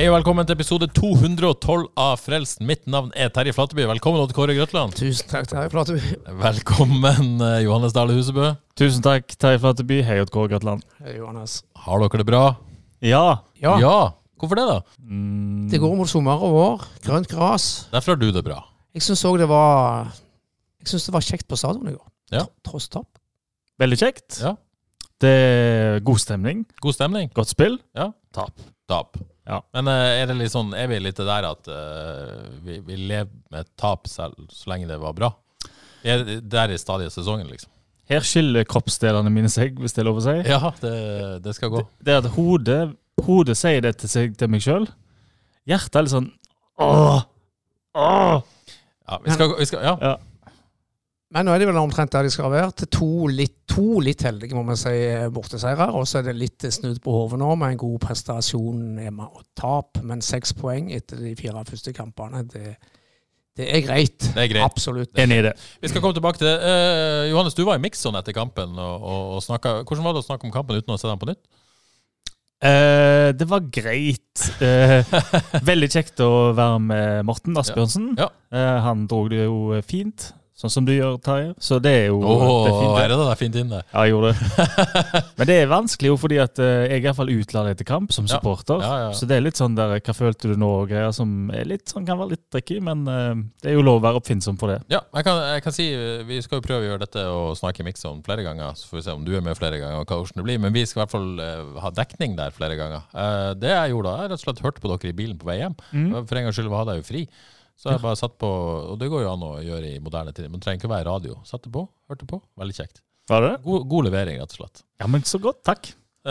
Hei og velkommen til episode 212 av Frelst. Mitt navn Terje Flateby. Velkommen til Kåre Grøtland. Tusen takk, Terje Flateby. Velkommen, Johannes Dahle Husebø. Tusen takk, Terje Flateby. Hei og Kåre Grøtland. Hei, Johannes. Har dere det bra? Ja. Hvorfor det da? Det går mot sommer og vår. Grønt gras. Derfor har du det bra. Jeg synes det var kjekt på stadion i går. Ja. Tross tapp. Veldig kjekt. Ja. Det er god stemning. God stemning. Godt spill. Ja. Tap. Ja. Men er det litt sånn, er vi litt det der at vi lever med tap selv så lenge det var bra? Er det der i stadiet sesongen, liksom? Her skiller kroppsdelene mine seg, hvis det er lov å si. Ja, det skal gå. Det er at hodet sier det til meg selv. Hjertet er litt sånn, åh. Ja, vi skal Ja. Men nå er det vel omtrent der de skal være. Til to litt heldige, må man si, borteseirer. Og så er det litt snudd på hodet nå med en god prestasjon hjemme og tap. Men 6 poeng etter de 4 første kampene, det er greit. Det er greit. Absolutt. Enig i det. Vi skal komme tilbake til det. Johannes, du var i Mixon etter kampen og snakket. Hvordan var det å snakke om kampen uten å se den på nytt? Det var greit. Veldig kjekt å være med Morten Asbjørnsen. Ja. Han drog det jo fint. Sånn som du gjør, Terje. Så det er jo det er fint. Er det fint inn det? Ja, jeg gjorde det. Men det er vanskelig jo fordi at jeg er i hvert fall utladet etter kamp som supporter. Ja. Så det er litt sånn der, hva følte du nå, og greier som er litt sånn, kan være litt tricky, men det er jo lov å være oppfinnsom for det. Ja, jeg kan si, vi skal jo prøve å gjøre dette og snakke i Mixon flere ganger, så får vi se om du er med flere ganger og hvordan det blir, men vi skal i hvert fall ha dekning der flere ganger. Det jeg gjorde da, jeg rett og slett hørte på dere i bilen på vei hjem. For en gang skyld hadde jeg jo fri. Så jeg bare satt på, og det går jo an å gjøre i moderne tid, men det trenger ikke være radio. Satte på, hørte på, veldig kjekt. Var det? God levering, rett og slett. Ja, men så godt, takk.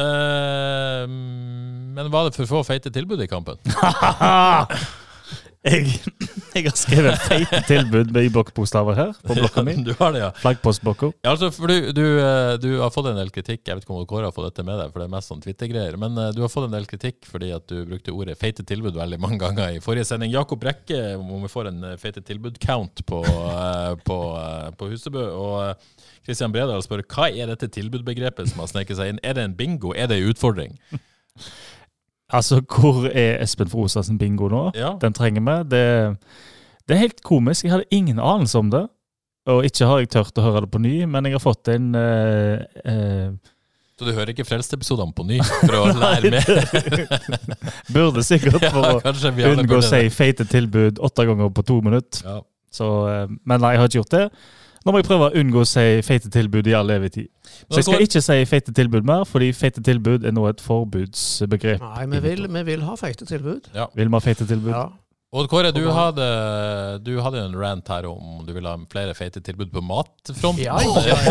Men var det for få feite tilbud i kampen? Jeg har skrevet feite tilbud med i blokkbokstaver her, på blokka mi. Du har det, ja. Flaggpostblokka. Ja, altså, for du har fått en del kritikk, jeg vet ikke om Kåre har fått dette med deg, for det er mest sånn Twitter-greier, men du har fått en del kritikk fordi at du brukte ordet feite tilbud veldig mange ganger i forrige sending. Jakob Brekke, om vi får en feite tilbud-count på Husebø, og Kristian Bredal spør, hva er dette tilbudbegrepet som har sneket seg inn? Er det en bingo? Er det en utfordring? Altså, hvor er Espen Frosa sin bingo nå? Ja. Den trenger vi. Det er helt komisk. Jeg hadde ingen anelse om det. Og ikke har jeg tørt å høre det på ny, men jeg har fått en... Så du hører ikke Frelst-episodene på ny for å lære mer? Burde sikkert for å unngå å si feite tilbud 8 ganger på 2 minutter. Ja. Så, men nei, jeg har ikke gjort det. Nå må jeg prøve å unngå å si feite tilbud i all evig tid. Så jeg skal ikke si feite tilbud mer, fordi feite tilbud er nå et forbudsbegrep. Nei, vi vil ha feite tilbud. Ja. Vil man ha feite tilbud? Ja. Og Kåre, du hadde en rant her om du ville ha flere feite tilbud på matfronten. Ja.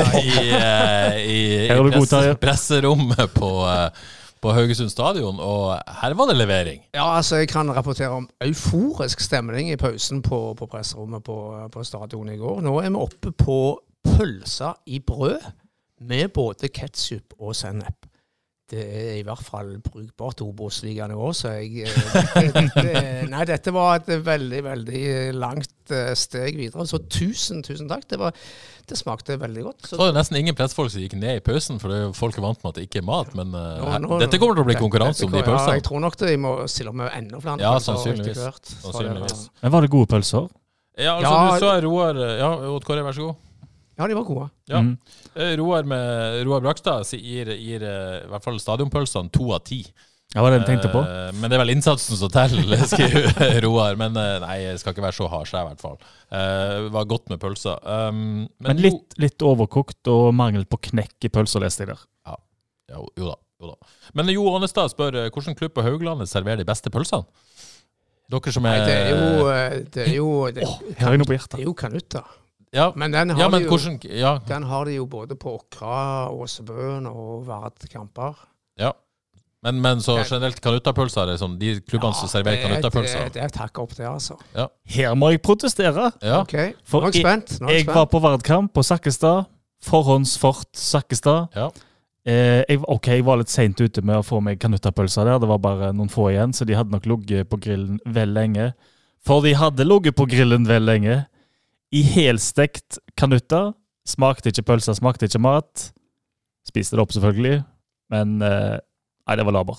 I presserommet på Haugesund stadion, og her var det levering. Ja, altså jeg kan rapportere om euforisk stemning i pausen på presserommet på stadion i går. Nå er vi oppe på pølser i brød med både ketchup og sennep. Det er i hvert fall brukbart Obos-ligaen også, så dette var et veldig, veldig langt steg videre. Så tusen takk. Det smakte veldig godt. Så det er nesten ingen pressfolk som gikk ned i pausen, for folk er vant med at det ikke er mat, men dette kommer til å bli konkurranse om de pølsene. Ja, jeg tror nok det må stille med enda flere. Ja, sannsynligvis. Men var det gode pølser? Ja, altså du så Roar, Kåre, vær så god. Ja, de var gode. Ja. Roar Brakstad gir i hvert fall stadionpølsene 2 av 10. Ja, var det jeg tenkte på. Men det er vel innsatsen som teller, skriver Roar. Men nei, jeg skal ikke være så hard, i hvert fall. Det var godt med pølser. Men litt overkokt og mangel på knekk i pølser, leste jeg der. Ja, jo da. Men Jo Ånestad spør, hvilken klubb på Hauglandet serverer de beste pølsene? Dere som er... Nei, det er jo Her er noe på hjertet. Det er jo Kanutta. Ja, men den har de jo både på Åkra, Åsebøen og Vardkamper. Ja, men så generelt Kanutta-pølser er sånn, de klubbene som serverer Kanutta-pølser. Det er takk opp det, altså. Ja. Her må jeg protestere. Ja. Ok, nå er jeg spent. Jeg var på Vardkamp på Sakkestad, forhåndsfort Sakkestad. Ja. Jeg var litt sent ute med å få meg Kanutta-pølser der. Det var bare noen få igjen, så de hadde nok ligget på grillen vel lenge. For de hadde ligget på grillen vel lenge. I helstekt Kanutta, smakte ikke pølser, smakte ikke mat. Spiste det opp selvfølgelig, men nei, det var labert.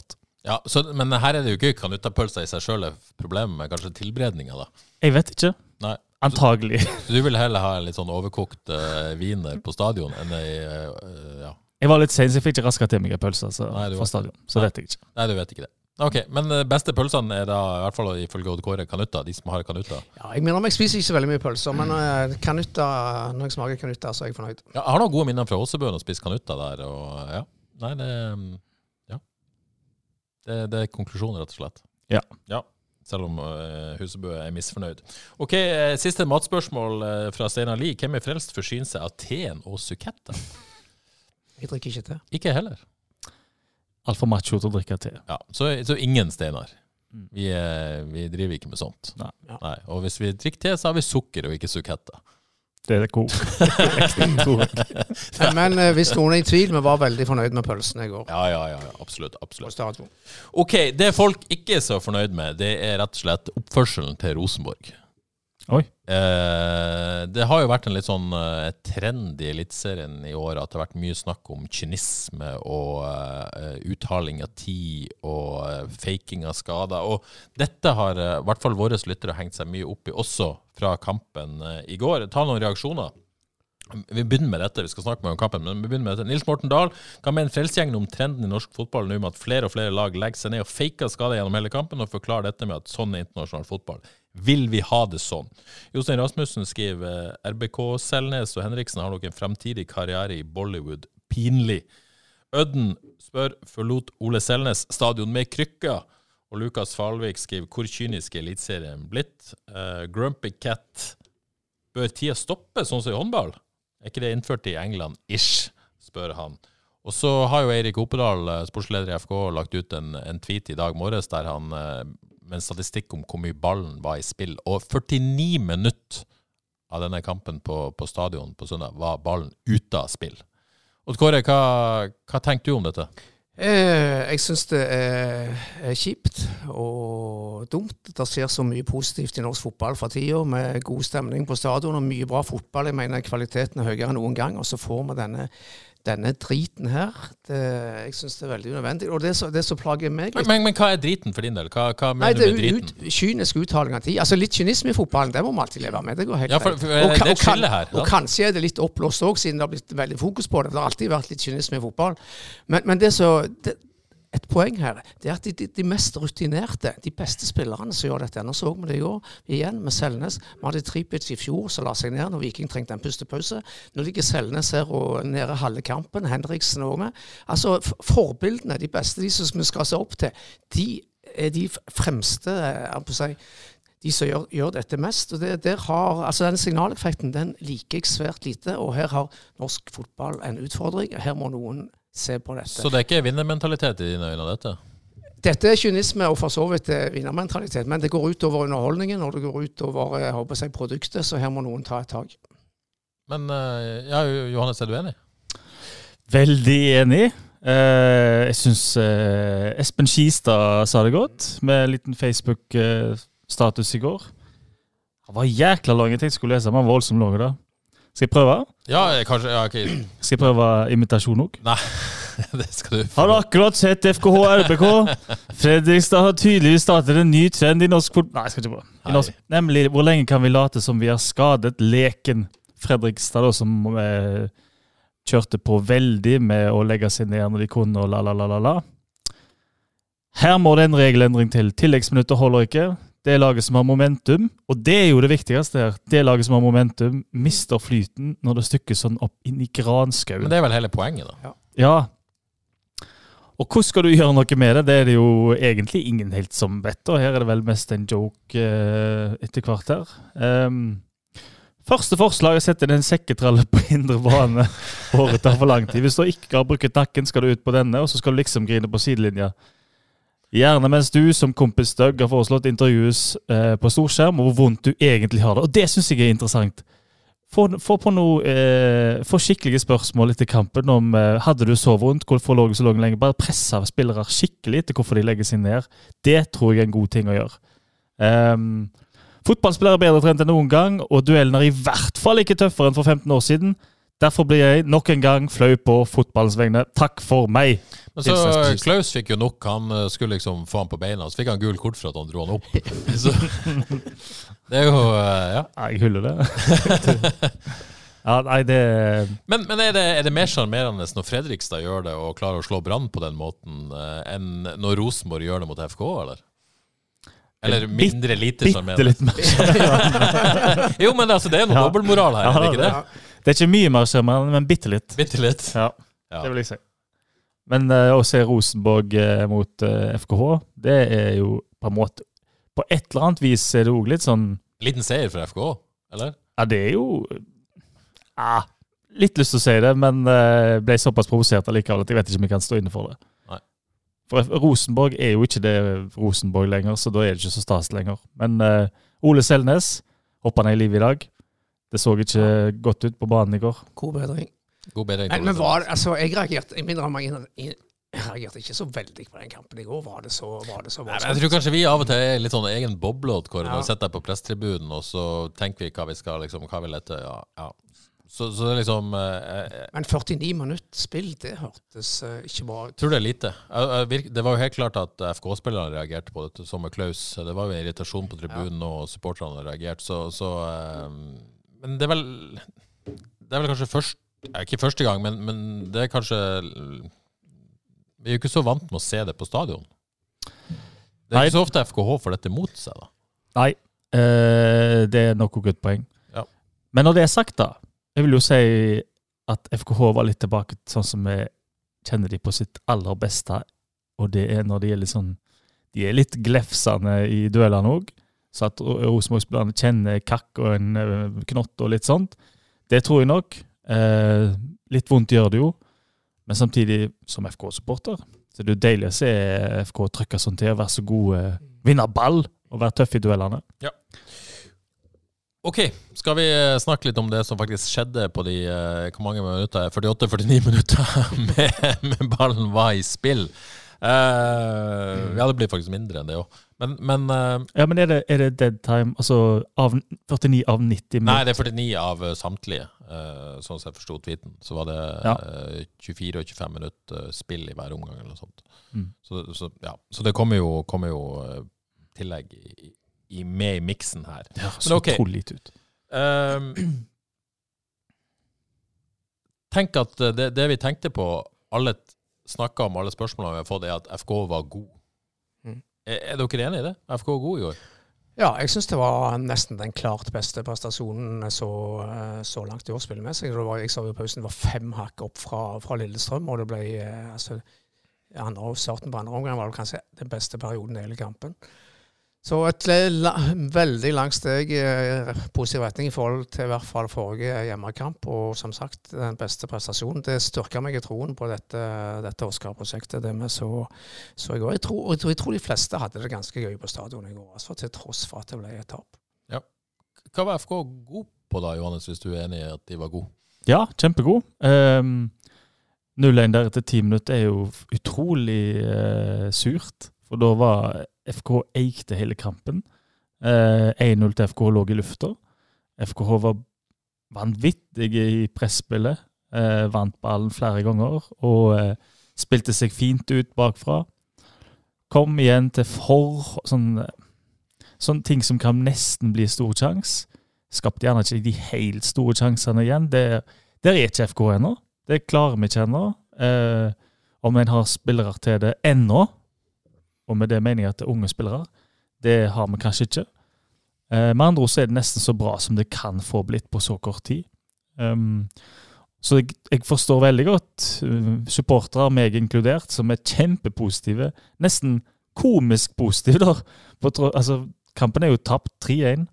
Ja, men her det jo ikke kanuttapølser i seg selv problemet med kanskje tilberedninger da. Jeg vet ikke. Nei. Antagelig. Så du vil heller ha litt sånn overkokt viner på stadion enn ja. Jeg var litt sen, så jeg fikk ikke rasket til meg en pølse fra stadion. Så vet jeg ikke. Nei, du vet ikke det. Ok, men beste pølsene da, i hvert fall ifølge Odd Kåre, kanutta, de som har kanutta. Ja, jeg mener om jeg spiser ikke så veldig mye pølser, men kanutta, når jeg smaker kanutta, så er jeg fornøyd. Ja, jeg har noen gode minner fra Åsebøen å spise kanutta der, og ja. Nei, det er konklusjonen, rett og slett. Ja. Selv om Husebø er misfornøyd. Ok, siste matspørsmål fra Steinar Lie. Hvem er frelst for syne seg av teen og suketta? Jeg drikker ikke te. Ikke heller. Alt for macho til å drikke te. Ja, så ingen Steinar. Vi driver ikke med sånt. Nei. Og hvis vi drikker te, så har vi sukker og ikke suketta. Det er god. Men hvis noen er i tvil, vi var veldig fornøyd med pølsene i går. Ja, absolutt. Ok, det folk ikke er så fornøyd med, det er rett og slett oppførselen til Rosenborg. Oi. Det har jo vært en litt sånn trend i elitserien i år at det har vært mye snakk om kynisme og uttaling av tid og faking av skader, og dette har i hvert fall våre lyttere hengt seg mye opp i også fra kampen i går. Ta noen reaksjoner. Vi begynner med dette, vi skal snakke med om kampen, men vi begynner med dette. Nils Morten Dahl kan med en frelsesgjeng om trenden i norsk fotball nå med at flere og flere lag legger seg ned og faker skader gjennom hele kampen, og forklarer dette med at sånn er internasjonal fotball. Vil vi ha det sånn? Jostein Rasmussen skriver RBK Selnes og Henriksen har nok en fremtidig karriere i Bollywood. Pinlig. Ødden spør, forlot Ole Selnes stadion med krykka? Og Lukas Falvik skriver, hvor kynisk er elitserien blitt? Grumpy Cat, bør tida stoppe sånn som i håndball? Er ikke det innført i England-ish, spør han. Og så har jo Eirik Opedal, sportsleder i FK, lagt ut en tweet i dag morges der han med en statistikk om hvor mye ballen var i spill. Og 49 minutter av denne kampen på stadion på søndag var ballen ute av spill. Og Kåre, hva tenker du om dette? Jeg synes det er kjipt og dumt. Det skjer så mye positivt i norsk fotball for tiden, med god stemning på stadion og mye bra fotball. Jeg mener kvaliteten er høyere enn noen gang, og så får vi denne driten her. Jeg synes det er veldig unødvendig, og det så plager meg litt. Men hva er driten for din del? Hva mener du med driten? Kynisk uttaling av tid. Altså litt kynisme i fotballen, det må vi alltid leve med. Det går helt greit. Det er et skille her. Og kanskje er det litt oppblåst også, siden det har blitt veldig fokus på det. Det har alltid vært litt kynisme i fotball. Men et poeng her, det er at de mest rutinerte, de beste spillerne som gjør dette. Nå så vi det i går, igjen med Selnes. Vi hadde Tripic i fjor som la seg ned når Viking trengte en pustepause. Nå ligger Selnes her og nede halve kampen, Henriksen og med. Altså, forbildene, de beste, de som vi skal se opp til, de er de fremste, de som gjør dette mest. Og den signaleffekten, den liker jeg svært lite, og her har norsk fotball en utfordring. Her må noen se på dette. Så det er ikke vinnermentalitet i dine øyne, dette? Dette er kynisme og for så vidt vinnermentalitet, men det går ut over underholdningen, og det går ut over produktet, så her må noen ta et tag. Men, Johannes, er du enig? Veldig enig. Jeg synes Espen Skistad sa det godt, med en liten Facebook-status i går. Han var jækla lang, jeg tenkte jeg skulle lese, men han var voldsomt lang da. Skal jeg prøve? Ja, kanskje. Ja, okay. Skal jeg prøve imitasjon også? Nei, det skal du. Har du akkurat sett FKH RBK? Fredrikstad har tydeligvis startet en ny trend i norsk fotball. Nei, jeg skal ikke prøve. Nemlig, hvor lenge kan vi late som vi har skadet leken? Fredrikstad da, som kjørte på veldig med å legge seg ned når de kunne, og la. Her må det en regelendring til. Tilleggsminutter holder ikke. Det laget som har momentum, og det er jo det viktigste her, det laget som har momentum, mister flyten når det stykkes sånn opp inn i granskauen. Men det er vel hele poenget da? Ja. Og hvordan skal du gjøre noe med det? Det er det jo egentlig ingen helt som vet, og her er det vel mest en joke etter hvert her. Første forslag er å sette en sekketralle på indre bane, året tar for lang tid. Hvis du ikke har brukt nakken, skal du ut på denne, og så skal du liksom grine på sidelinja. Gjerne mens du som kompis Støgg har foreslått intervjues på storskjerm, og hvor vondt du egentlig har det. Og det synes jeg er interessant. Få skikkelige spørsmål etter kampen om hadde du så vondt, hvorfor lå du så lenge? Bare presse spillere skikkelig til hvorfor de legger seg ned. Det tror jeg er en god ting å gjøre. Fotballspillere er bedre trent enn noen gang, og duellen er i hvert fall ikke tøffere enn for 15 år siden. Derfor blir jeg nok en gang flau på fotballens vegne. Takk for meg. Men så Klaus fikk jo nok, han skulle liksom få han på beina, så fikk han gul kort for at han dro han opp. Så, det jo, ja. Jeg hyller det. Ja, nei, det... Men er det mer charmerende når Fredrikstad gjør det og klarer å slå Brann på den måten, enn når Rosenborg gjør det mot FK, eller? Eller mindre lite charmerende? Bitte litt mer charmerende. Jo, men altså, det noe dobbeltmoral her, er det ikke det? Det ikke mye mer charmerende, men bitte litt. Bitte litt? Ja, det vil jeg si. Men å se Rosenborg mot FKH, det jo på en måte, på et eller annet vis det jo litt sånn... Liten seier for FKH, eller? Ja, det jo... litt lyst til å si det, men ble såpass provosert allikevel at jeg vet ikke om jeg kan stå inne for det. Nei. For Rosenborg jo ikke det Rosenborg lenger, så da det ikke så stas lenger. Men Ole Selnes, hoppet han i liv i dag. Det så ikke godt ut på banen i går. God bedring. Men var det, altså, jeg reagerte ikke så veldig på den kampen i går. Var det så Nei, jeg tror kanskje vi av og til litt sånn egen boblåt, hvor vi sitter på presstribunen, og så tenker vi hva vi skal, liksom, hva vi leter, ja. Så det liksom... Men 49 minutter spill, det hørtes ikke bra ut. Jeg tror det lite. Det var jo helt klart at FK-spillerne reagerte på det, som med Klaus. Det var jo en irritasjon på tribunen, og supporterne reagerte, men det vel kanskje ikke første gang, men det kanskje... Vi jo ikke så vant med å se det på stadion. Det ikke så ofte FKH får dette mot seg, da. Nei, det nok et godt poeng. Ja. Men når det sagt da, jeg vil jo si at FKH var litt tilbake sånn som vi kjenner de på sitt aller beste, og det når de litt sånn, de litt glefsende i duellene også, så at Rosenborg-spillerne kjenner kakk og en knott og litt sånt. Det tror jeg nok. Litt vondt gjør det jo, men samtidig som FK-supporter, så det jo deilig å se FK trykke sånn til, være så gode, vinne ball og være tøff i duellene. Ja. Ok, skal vi snakke litt om det som faktisk skjedde på de, hvor mange minutter, 48-49 minutter med ballen var i spill. Ja, det blir faktisk mindre enn det også. Men ja, men er det dead time, altså av 49 av 90 minutter? Nei, det 49 av samtlige, sånn som jeg forstod tweeten. Så var det 24 og 25 minutter spill i hver omgang eller noe sånt. Så det kommer jo tillegg med i mixen her. Ja, så utrolig litt ut. Tenk at det vi tenkte på, alle snakket om alle spørsmålene vi har fått, at FK var god. Er dere enige i det? FK var god i år? Ja, jeg synes det var nesten den klart beste prestasjonen så langt i år spillemessig. Jeg sa jo i pausen, det var 5 hakk opp fra Lillestrøm, og det ble, starten på andre omgang var det kanskje den beste perioden i hele kampen. Så et veldig langt steg positiv retning i forhold til i hvert fall forrige hjemmekamp, og som sagt, den beste prestasjonen. Det styrker meg i troen på dette Oscar-prosjektet. Det med så i går. Jeg tror de fleste hadde det ganske gøy på stadion i går, altså til tross for at det ble et tap. Ja. Hva var FK god på da, Johannes, hvis du enig i at de var gode? Ja, kjempegod. 0-1 der etter 10 minutter jo utrolig surt, for da var FK eikte hele kampen. 1-0 til FK lå i lufta. FKH var vanvittige i presspillet, vant ballen flere ganger, og spilte seg fint ut bakfra. Kom igjen til sånne ting som kan nesten bli stor sjans. Skapte gjerne ikke de helt store sjansene igjen. Der ikke FK ennå. Det klarer vi ikke ennå. Om en har spillere til det ennå, og med det mener jeg at det unge spillere, det har vi kanskje ikke. Med andre ord så det nesten så bra som det kan få blitt på så kort tid. Så jeg forstår veldig godt supportere, meg inkludert, som kjempepositive, nesten komisk positive da. Altså, kampen jo tapt 3-1.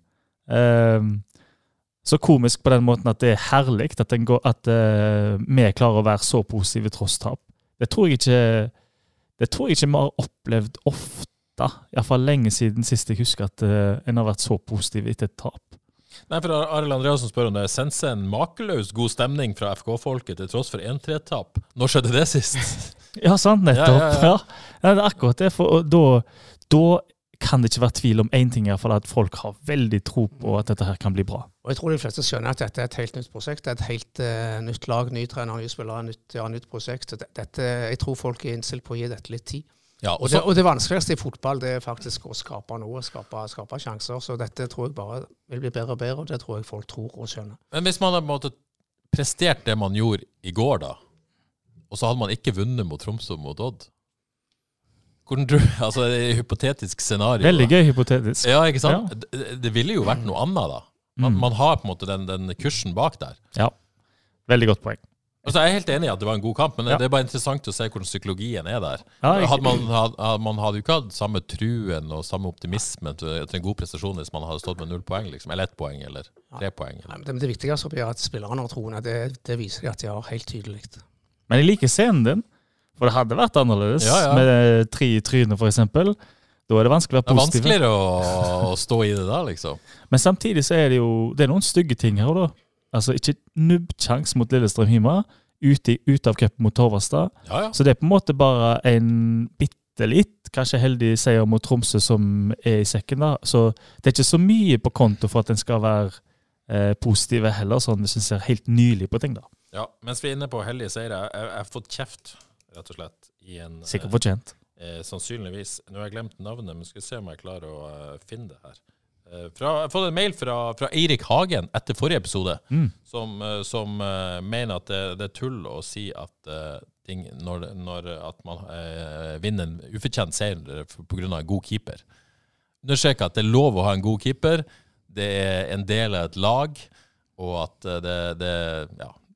Så komisk på den måten at det herlig at vi klarer å være så positive tross tap. Det tror jeg ikke vi har opplevd ofte, i hvert fall lenge siden sist jeg husker at en har vært så positiv etter et tap. Nei, for Arild Andreasen spør om det senser en makeløs god stemning fra FK-folket til tross for 1-3-tap. Når skjedde det sist? Ja, sant, nettopp. Ja. Det akkurat det, for da kan det ikke være tvil om en ting I hvert fall, at folk har veldig tro på at dette her kan bli bra. Og jeg tror de fleste skjønner at dette et helt nytt prosjekt. Det et helt nytt lag, ny trener, nye spillere, nytt prosjekt. Jeg tror folk innstilt på å gi dette litt tid. Ja, og det vanskeligste I fotball, det faktisk å skape noe, skape sjanser. Så dette tror jeg bare vil bli bedre og bedre, og det tror jeg folk tror og skjønner. Men hvis man hadde prestert det man gjorde I går da, og så hadde man ikke vunnet mot Tromsø mot Odd. Hvordan tror du, altså det et hypotetisk scenario. Veldig gøy hypotetisk. Ja, ikke sant? Ja. Det ville jo vært noe annet da. Man har på en måte den kursen bak der. Ja, veldig godt poeng. Altså, jeg helt enig I at det var en god kamp, men det bare interessant å se hvordan psykologien der. Ja, man hadde jo ikke hatt samme truen og samme optimismen til en god prestasjon hvis man hadde stått med 0 poeng, liksom, eller 1 poeng, eller 3 poeng. Eller. Ja, det viktigste er at spillerne har troen, det viser de at de har helt tydelig. Men jeg liker scenen din, for det hadde vært annerledes med 3 I trynet for eksempel. Da det vanskelig å være positiv. Det vanskeligere å stå I det da, liksom. Men samtidig så det jo det noen stygge ting her da. Altså ikke nubbchans mot Lillestrøm Hima, ut av cupen mot Torvastad. Ja. Så det på en måte bare en bittelitt, kanskje heldig seier mot Tromsø som I sekken da. Så det ikke så mye på konto for at den skal være positive heller, sånn hvis en ser helt nylig på ting da. Ja, mens vi inne på heldige seire, jeg har fått kjeft, rett og slett, I en... Sikkert fortjent. Sannsynligvis. Nå har jeg glemt navnet, men skal vi se om jeg klarer å finne det her. Jeg har fått en mail fra Eirik Hagen etter forrige episode, som mener at det tull å si at ting, når at man vinner en ufortjent seier på grunn av en god keeper. Understreker at det lov å ha en god keeper, det en del av et lag, og at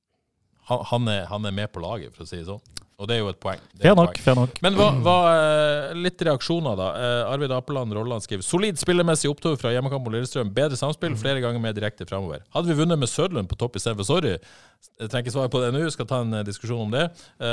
han med på laget, for å si det sånn. Og det jo et poeng. Fair nok. Men hva litt reaksjoner da? Arvid Apeland Rolland skriver, solid spillemessig opptog fra hjemmekamp mot Lillestrøm, bedre samspill, flere ganger mer direkte fremover. Hadde vi vunnet med Sødlund på topp I stedet for sorry? Jeg trenger ikke svare på det nå, skal ta en diskusjon om det.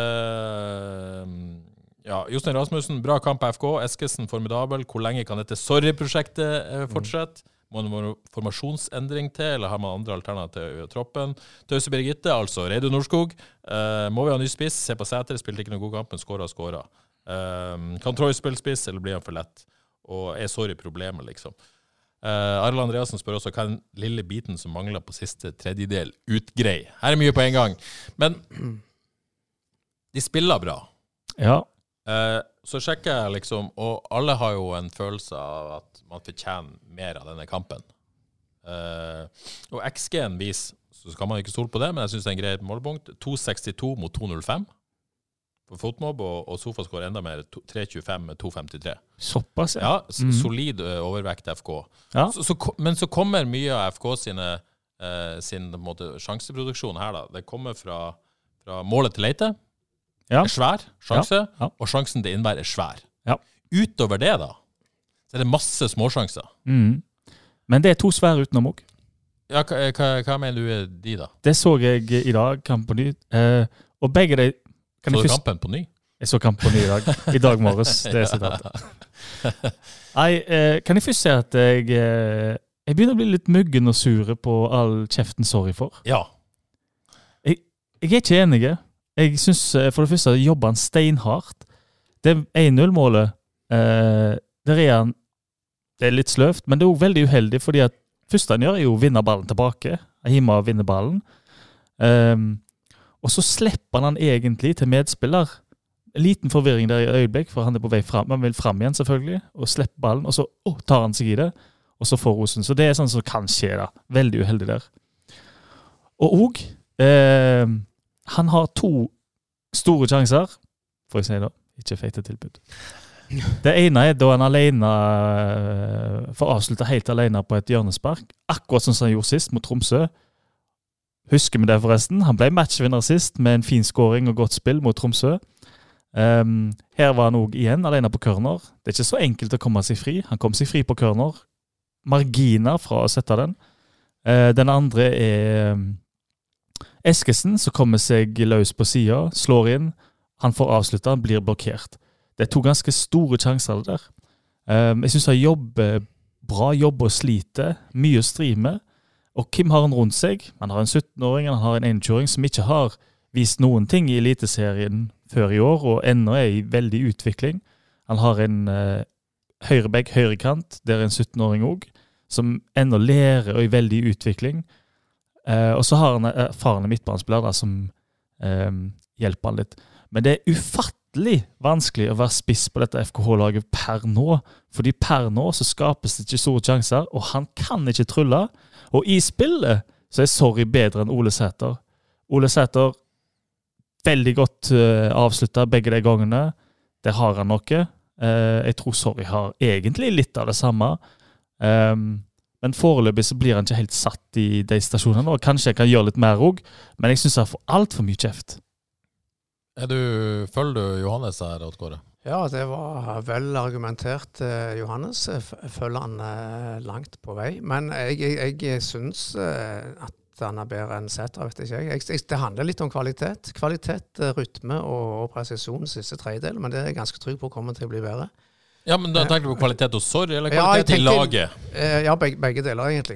Jostein Rasmussen, bra kamp på FK, Eskesen formidabel, hvor lenge kan dette sorry-prosjektet fortsette? Må det være formasjonsendring til, eller har man andre alternativer I troppen? Tøse Birgitte, altså Reidu Nordskog. Må vi ha ny spiss? Se på Sæter, spilte ikke noen god kamp, men skåret. Kan Troy spille spiss, eller blir han for lett? Og sorry problemet, liksom. Arle Andreasen spør også, kan lille biten som mangler på siste tredjedel utgrei? Her mye på en gang. Men de spiller bra. Ja. Så sjekker jeg liksom, og alle har jo en følelse av at man fortjener mer av denne kampen. Og XG-en viser, så kan man ikke stole på det, men jeg synes det en greit målpunkt. 2,62 mot 2,05 på Fotmob, og Sofa skår enda mer, 3,25 med 2,53. Såpass, ja. Solid overvekt FK. Ja. Men så kommer mye av FK sin på en måte, sjanseproduksjon her da. Det kommer fra målet til Leite, svær sjanse, og sjansen til Innberg svær. Ja. Utover det da, så det masse småsjanser. Men det 2 svære utenom også. Ja, hva mener du de da? Det så jeg I dag, kampen på ny. Og begge de... Så du kampen på ny? Jeg så kampen på ny I dag. I dag morges, det sitatet. Nei, kan jeg først si at jeg begynner å bli litt muggen og sure på all kjeften sorry for. Ja. Jeg ikke enig. Jeg synes for det første jobber han steinhardt. Det 1-0-målet, det litt sløvt, men det også veldig uheldig, fordi at første han gjør jo å vinne ballen tilbake. Hima vinner ballen. Og så slipper han egentlig til medspiller. En liten forvirring der I øyeblikk, for han på vei frem. Han vil frem igjen selvfølgelig, og slipper ballen, og så tar han seg I det, og så får Rosen. Så det sånn som kan skje da. Veldig uheldig der. Og han har 2 store sjanser, for å si da, ikke feite tilbud. Det ene da han alene får avslutte helt alene på et hjørnespark, akkurat som han gjorde sist mot Tromsø. Husker vi det forresten? Han ble matchvinner sist med en fin scoring og godt spill mot Tromsø. Her var han også igjen alene på corner. Det ikke så enkelt å komme seg fri. Han kom seg fri på corner. Marginer fra å sette den. Den andre Eskesen, som kommer seg løs på siden, slår inn, han får avslutte, han blir blokkert. Det 2 ganske store sjanser det der. Jeg synes han jobber bra, jobber og sliter, mye å stri med, og Kim har han rundt seg. Han har en 17-åring, han har en 21-åring som ikke har vist noen ting I eliteserien før I år, og ennå I veldig utvikling. Han har en høyrebekk, høyrekant, der en 17-åring også, som enda lærer og er veldig i utvikling. Og så har han erfarne midtbanespillere da, som hjelper han litt. Men det er ufattelig vanskelig å være spiss på dette FKH-laget per nå, fordi per nå så skapes det ikke store sjanser, og han kan ikke trylle. Og i spillet så er Sorry bedre enn Ole Sæter. Ole Sæter veldig godt avsluttet begge de gangene. Der har han noe. Jeg tror Sorry har egentlig litt av det samme. Men foreløpig så blir han ikke helt satt i de stasjonene, og kanskje jeg kan gjøre litt mer også, men jeg synes han får alt for mye kjeft. Følger du Johannes her, Oddgård? Ja, det var vel argumentert, Johannes. Jeg følger han langt på vei. Men jeg synes at han er bedre enn Sæter, vet ikke jeg. Det handler litt om kvalitet. Kvalitet, rytme og presisjon siste tredjedel, men det er jeg ganske trygg på å komme til å bli bedre. Ja, men da tenker du på kvalitet hos Sorry, eller kvalitet i laget? Ja, begge deler egentlig.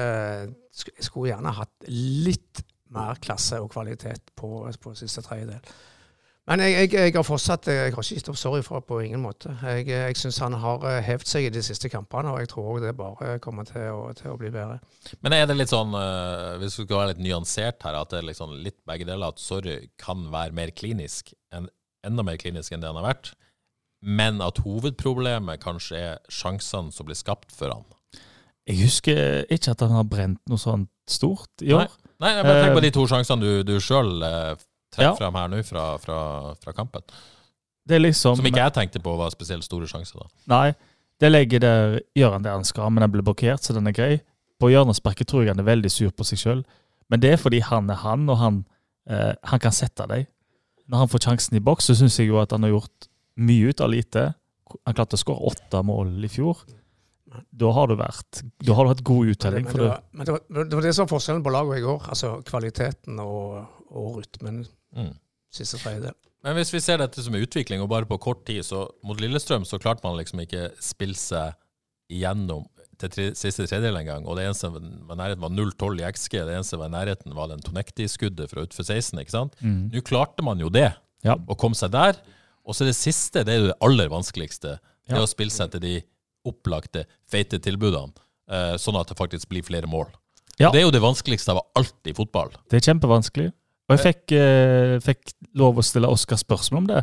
Jeg skulle gjerne hatt litt mer klasse og kvalitet på siste tredjedel. Men jeg har fortsatt, jeg har ikke gitt opp Sorry for på ingen måte. Jeg synes han har hevet seg i de siste kampene, og jeg tror også det bare kommer til å bli bedre. Men er det litt sånn, hvis du skal være litt nyansert her, at det er liksom litt begge deler, at Sorry kan være mer klinisk, enda mer klinisk enn det han har vært, men at hovedproblemet kanskje er sjansene som blir skapt for han? Jeg husker ikke at han har brent noe sånt stort i år. Nei, jeg bare tenker på de to sjansene du selv trekker frem her nå fra kampen. Det er liksom, som ikke jeg tenkte på var spesielt store sjanser da. Nei, det legget der gjør han det han skal, men den blir blokkert, så den er grei. På hjørnesparket tror jeg han er veldig sur på seg selv, men det er fordi han er han, og han kan sette deg. Når han får sjansen i boks, så synes jeg jo at han har gjort mye ut av lite. Han klarte å skåre 8 mål i fjor. Da har du hatt god uttelling. Men det var det som var forskjellen på laget i går, altså kvaliteten og rytmen siste tredjedel. Men hvis vi ser dette som en utvikling, og bare på kort tid, så mot Lillestrøm så klarte man liksom ikke spille seg igjennom til siste tredjedel en gang, og det eneste var nærheten var 0-12 i XG, det eneste var nærheten var den Tonekti-skuddet fra utfor 16, ikke sant? Nå klarte man jo det, og kom seg der, og så det siste, det er jo det aller vanskeligste, det er å spille seg til de opplagte, feite tilbudene, sånn at det faktisk blir flere mål. Ja. Det er jo det vanskeligste av alt i fotball. Det er kjempevanskelig. Og jeg fikk lov å stille Oskar spørsmål om det.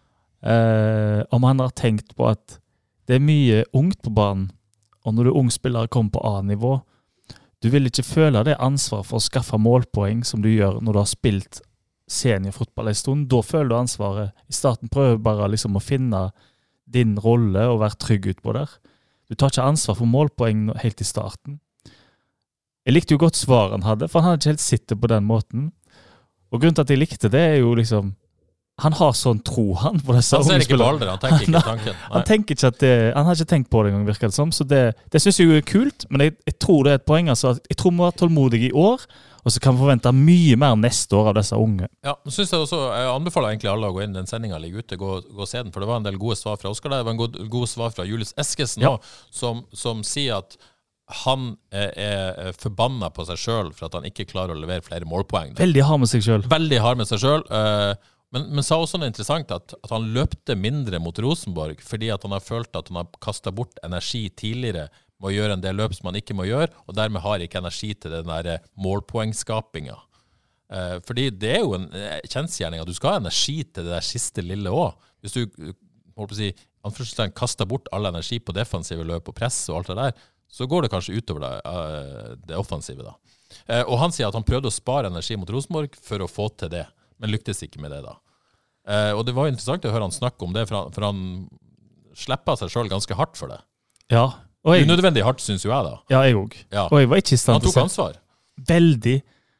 Om han har tenkt på at det er mye ungt på banen, og når du ung spiller kommer på A-nivå, du vil ikke føle det ansvar for å skaffe målpoeng som du gjør når du har spilt seniorfotball en stund. Da føler du ansvaret. I starten prøver du bare liksom å finne din rolle og være trygg ut på der. Du tar ikke ansvar for målpoeng helt i starten. Jeg likte jo godt svaret han hadde, for han hadde ikke helt sittet på den måten. Og grunnen til at jeg likte det er jo liksom, han har sånn tro han på disse unge spillere. Han ser ikke på alder, han tenker ikke tanken. Han tenker ikke at han har ikke tenkt på det en gang, virker det som, så det synes jeg jo er kult, men jeg tror det er et poeng, altså, jeg tror vi må være tålmodige i år, og så kan vi forvente mye mer neste år av disse unge. Ja, nå synes jeg også, jeg anbefaler egentlig alle å gå inn, den sendingen ligger ute, gå og se den, for det var en del gode svar fra Oskar der, det var en god svar fra Julius Eskesen også, som sier at han er forbannet på seg selv for at han ikke klarer å levere flere målpoeng. Veldig hard med seg selv. Veldig hard med seg selv, men sa også noe interessant at han løpte mindre mot Rosenborg fordi at han har følt at han har kastet bort energi tidligere med å gjøre en del løp som han ikke må gjøre, og dermed har ikke energi til den der målpoengskapingen. Fordi det er jo en kjensgjerning at du skal ha energi til det der siste lille også. Hvis du, holdt på å si, anførselstegn, kaster bort all energi på defensive løp og press og alt det der, så går det kanskje utover det offensive da. Og han sier at han prøvde å spare energi mot Rosenborg for å få til det, men lyktes ikke med det da. Og det var interessant å høre han snakke om det, for han slipper seg selv ganske hardt for det. Ja, unødvendig hardt, synes jo jeg da. Ja, jeg også. Ja. Og jeg var ikke i stand til å se. Han tok ansvar. Veldig.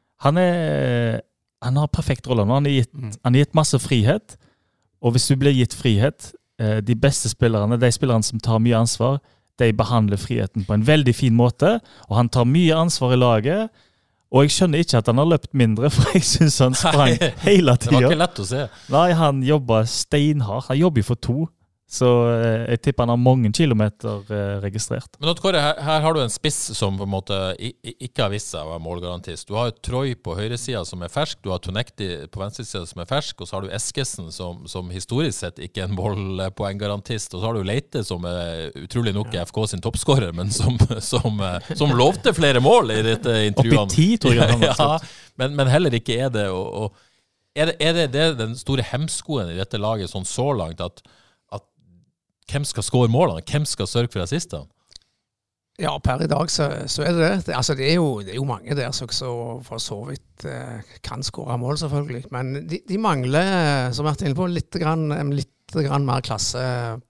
Han har perfekt rolle nå. Han har gitt masse frihet, og hvis du blir gitt frihet, de beste spillerne, de spillerne som tar mye ansvar, de behandler friheten på en veldig fin måte, og han tar mye ansvar i laget, og jeg skjønner ikke at han har løpt mindre, for jeg synes han sprang hele tiden. Det var ikke lett å se. Nei, han jobber steinhardt. Han jobber for 2. Så jeg tipper han har mange kilometer registrert. Men Kåre, her har du en spiss som på en måte ikke har vist seg å være målgarantist. Du har Troy på høyresida som er fersk, du har Tonekti på venstresida som er fersk, og så har du Eskesen som historisk sett ikke er en målpoenggarantist, og så har du Leite som er utrolig nok FK sin toppskårer, men som lovte flere mål i dette intervjuet. Opp i 10, tror jeg. Ja, men heller ikke er det. Og er det den store hemskoen i dette laget sånn så langt at hvem skal skåre målene? Hvem skal sørge for assistene? Ja, per i dag så er det det. Altså, det er jo mange der som for så vidt kan skåre mål, selvfølgelig. Men de mangler, som jeg har vært inne på, litt grann mer klasse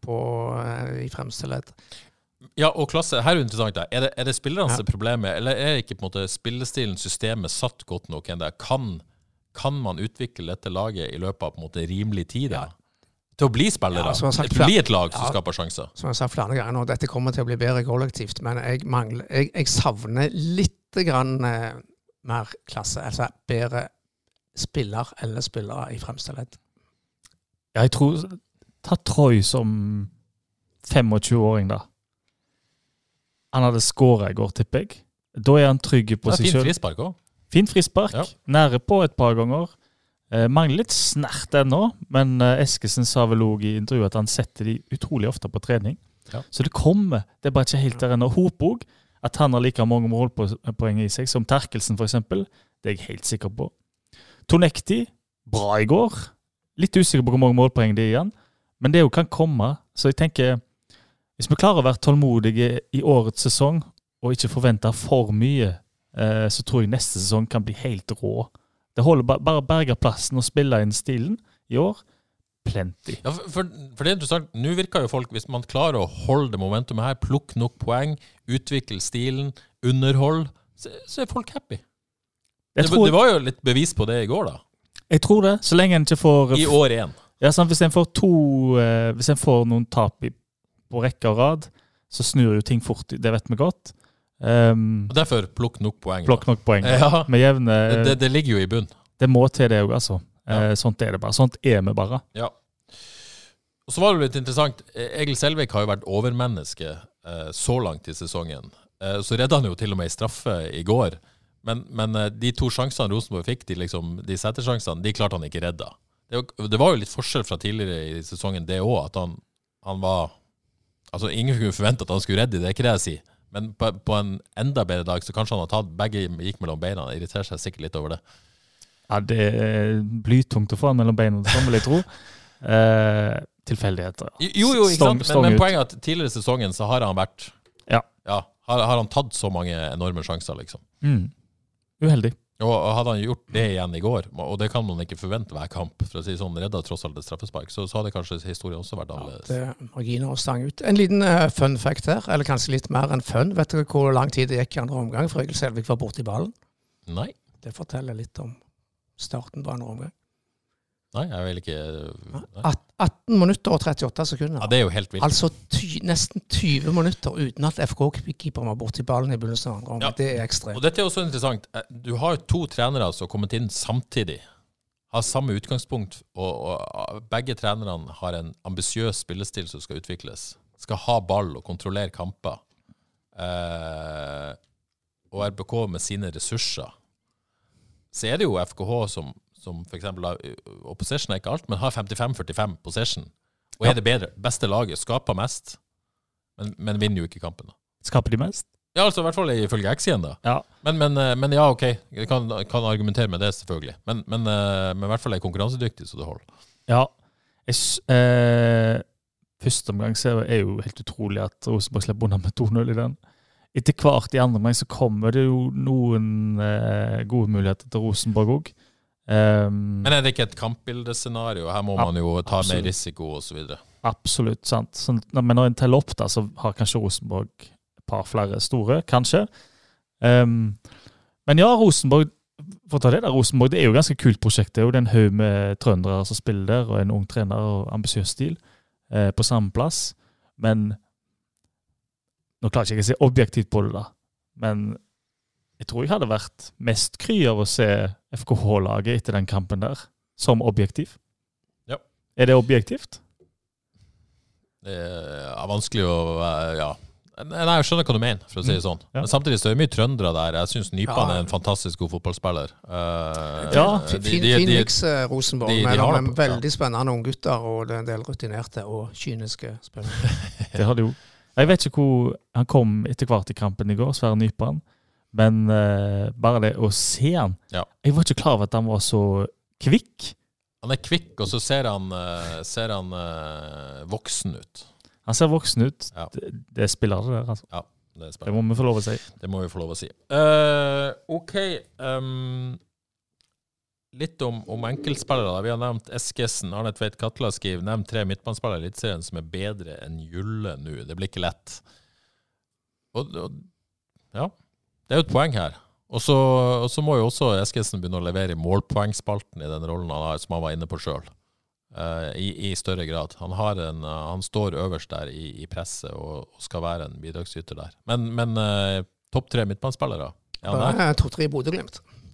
i fremste ledd. Ja, og klasse, her er jo interessant. Er det spillerens problemet, eller er det ikke på en måte spillestilen, systemet satt godt nok enn det? Kan man utvikle dette laget i løpet av på en måte rimelig tid? Ja. Til å bli spillere, til å bli et lag som skaper sjanser. Som jeg har sagt flere ganger nå, dette kommer til å bli bedre kollektivt, men jeg savner litt grann mer klasse, altså bedre spillere i fremste ledd. Ja, jeg tror, ta Troy som 25-åring da. Han hadde skåret i går, tipper jeg. Da er han trygg på seg selv. Fint frispark også. Fint frispark, nære på et par ganger. Mangler litt snert ennå, men Eskesen sa vel også i intervjuet at han setter de utrolig ofte på trening. Ja. Så det kommer, det er bare ikke helt der ennå. Hopog, at han har like mange målpoeng i seg, som Terkelsen for eksempel, det er jeg helt sikker på. Tonekti, bra i går. Litt usikker på hvor mange målpoeng det er igjen, men det jo kan komme. Så jeg tenker, hvis vi klarer å være tålmodige i årets sesong, og ikke forventer for mye, så tror jeg neste sesong kan bli helt rå. Det holder bare å berge plassen og spille inn stilen i år. Plenty. Ja, for det er interessant. Nå virker jo folk, hvis man klarer å holde det momentumet her, plukke nok poeng, utvikle stilen, underhold, så er folk happy. Det var jo litt bevis på det i går da. Jeg tror det, så lenge en ikke får... I år 1. Ja, sant, hvis en får noen tap på rekke og rad, så snur jo ting fort, det vet vi godt. Og derfor plukk nok poeng. Plukk nok poeng, ja. Med jevne... Det ligger jo i bunn. Det må til det jo, altså. Ja. Sånt er det bare. Sånt er vi bare. Ja. Og så var det litt interessant. Egil Selvik har jo vært overmenneske så langt i sesongen. Så redde han jo til og med i straffe i går. Men de 2 sjansene Rosenborg fikk, de settersjansene, de klarte han ikke redda. Det var jo litt forskjell fra tidligere i sesongen det også, at han var... Altså, ingen kunne forvente at han skulle redde, det er ikke det jeg sier. Men på en enda bedre dag, så kanskje han har tatt begge gikk mellom beina. Han irriterer seg sikkert litt over det. Ja, det er blytungt å få han mellom beina, det vil jeg tro. Tilfeldigheter. Jo, ikke sant? Men poenget er at tidligere i sesongen så har han vært... Ja, har han tatt så mange enorme sjanser, liksom. Uheldig. Og hadde han gjort det igjen i går, og det kan man ikke forvente hver kamp, for å si sånn, redda tross alt et straffespark, så hadde kanskje historien også vært annerledes. Ja, det er marginer å stange ut. En liten fun fact her, eller kanskje litt mer enn fun. Vet du hvor lang tid det gikk i andre omgang for Egil Selvik var borte i ballen? Nei. Det forteller litt om starten på andre omgang. Nei, jeg vil ikke... Nei. 18 minutter og 38 sekunder. Ja, det er jo helt vilt. Altså nesten 20 minutter uten at FK-keeperen var borte i ballen i begynnelsen av andre omgang. Ja. Det er ekstremt. Og dette er også interessant. Du har jo 2 trenere som har kommet inn samtidig. Har samme utgangspunkt, og begge trenerne har en ambisiøs spillestil som skal utvikles. Skal ha ball og kontrollere kamper. Og RBK med sine ressurser. Så er det jo FKH som for eksempel, og possession er ikke alt, men har 55-45 possession. Og er det bedre, beste laget, skaper mest, men vinner jo ikke kampen. Da. Skaper de mest? Ja, altså i hvert fall ifølge X-ien da. Ja. Men ja, ok, jeg kan argumentere med det selvfølgelig. Men i hvert fall er konkurransedyktig, så det holder. Ja, første omgang er jo helt utrolig at Rosenborg slipper unna med 2-0 i den. Etter hvert i andre omgang så kommer det jo noen gode muligheter til Rosenborg også. Men er det ikke et kampbildescenario? Her må man jo ta mer risiko og så videre. Absolutt, sant. Men når en teller opp da, så har kanskje Rosenborg et par flere store, kanskje. Men ja, Rosenborg, for å ta det der, Rosenborg, det er jo et ganske kult prosjekt. Det er jo den haug med trøndere som spiller der, og en ung trener og ambisiøs stil på samme plass. Men nå klarer jeg ikke å se objektivt på det da, men jeg tror jeg hadde vært mest kry av å se FKH-laget etter den kampen der, som objektiv. Ja. Er det objektivt? Det er vanskelig å Nei, jeg skjønner hva du mener, for å si det sånn. Ja. Men samtidig så er det mye trøndere der. Jeg synes Nypan er en fantastisk god fotballspiller. Fin miks, Rosenborg, har med veldig spennende unggutter og en del rutinerte og kyniske spillere. Det har de jo. Jeg vet ikke hvor han kom etter hvert i kampen i går, Sverre Nypan, men bare det å se han. Ja. Jeg var ikke klar over at han var så kvikk. Han er kvikk, og så ser han voksen ut. Han ser voksen ut. Ja. Det er spillere det der, altså. Ja, det må vi få lov å si. Det må vi få lov å si. Ok. Litt om enkeltspillere. Vi har nevnt Eskesen. Arne Tveit Katla skriver nevnt 3 midtbanespillere i Eliteserien som er bedre enn Julle nå. Det blir ikke lett. Og ja, det er jo et poeng her. Og så må jo også Eskesen begynne å levere i målpoengspalten i den rollen han har, som han var inne på selv. I større grad. Han står øverst der i presset og skal være en bidragsyter der. Men topp 3 midtbanespillere? Ja, 2-3 i Bodø-Glimt.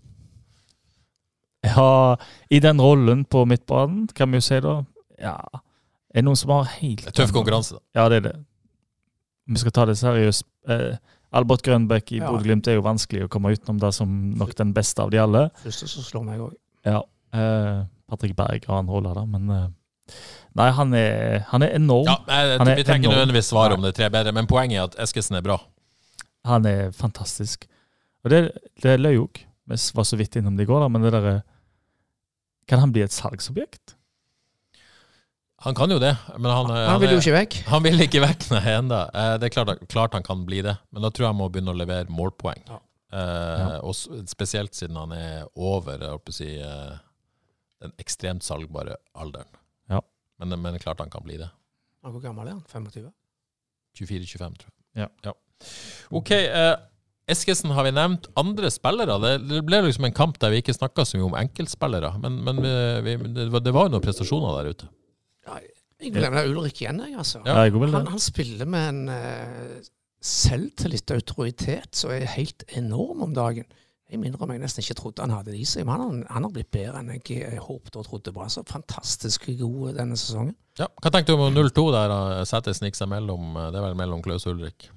Ja, i den rollen på midtbanen, kan vi jo si da. Ja, er det noen som har helt... Tøff konkurranse da. Ja, det er det. Vi skal ta det seriøst. Albert Grønbæk i Bodø-Glimt er jo vanskelig å komme utenom det som nok den beste av de alle. Første som slår meg også. Ja, Patrick Berg har en rolle da, men nei, han er enorm. Ja, vi trenger nødvendigvis svare om det 3 bedre, men poenget er at Eskesen er bra. Han er fantastisk. Og det løy jo ikke. Vi var så vidt innom det i går da, men det der, kan han bli et salgsobjekt? Han kan jo det, men han vil jo ikke vekk. Han vil ikke vekk, nei, enda. Det er klart han kan bli det, men da tror jeg han må begynne å levere målpoeng. Ja. Og spesielt siden han er over, jeg håper å si, den ekstremt salgbare alderen. Ja. Men klart han kan bli det. Hvor gammel er han? 25? 24-25, tror jeg. Ja. Ok, Eskesen har vi nevnt. Andre spillere, det ble liksom en kamp der vi ikke snakket så mye om enkeltspillere, men det var jo noen prestasjoner der ute. Ja, jeg glemmer Ulrik igjen, altså. Ja, han spiller med en selvtillit og autoritet som er helt enorm om dagen. Jeg minner om jeg nesten ikke trodde han hadde det i seg, men han har blitt bedre enn jeg håpet og trodde på. Så fantastisk god denne sesongen. Ja, hva tenkte du om 0-2 der? Setter snik seg mellom, det er vel mellom Klaus og Ulrik?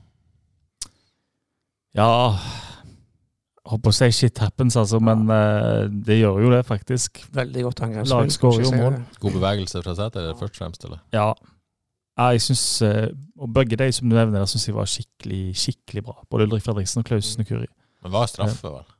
Ja, jeg håper å si shit happens, altså, men det gjør jo det faktisk. Veldig godt angrepsspill. Lag skårer jo mål. God bevegelse fra Sæter, først og fremst, eller? Ja, jeg synes, og begge de som du nevner, synes jeg var skikkelig bra. Både Ulrik Fredriksen og Klaus Nukuri. Men hva er straffe, vel?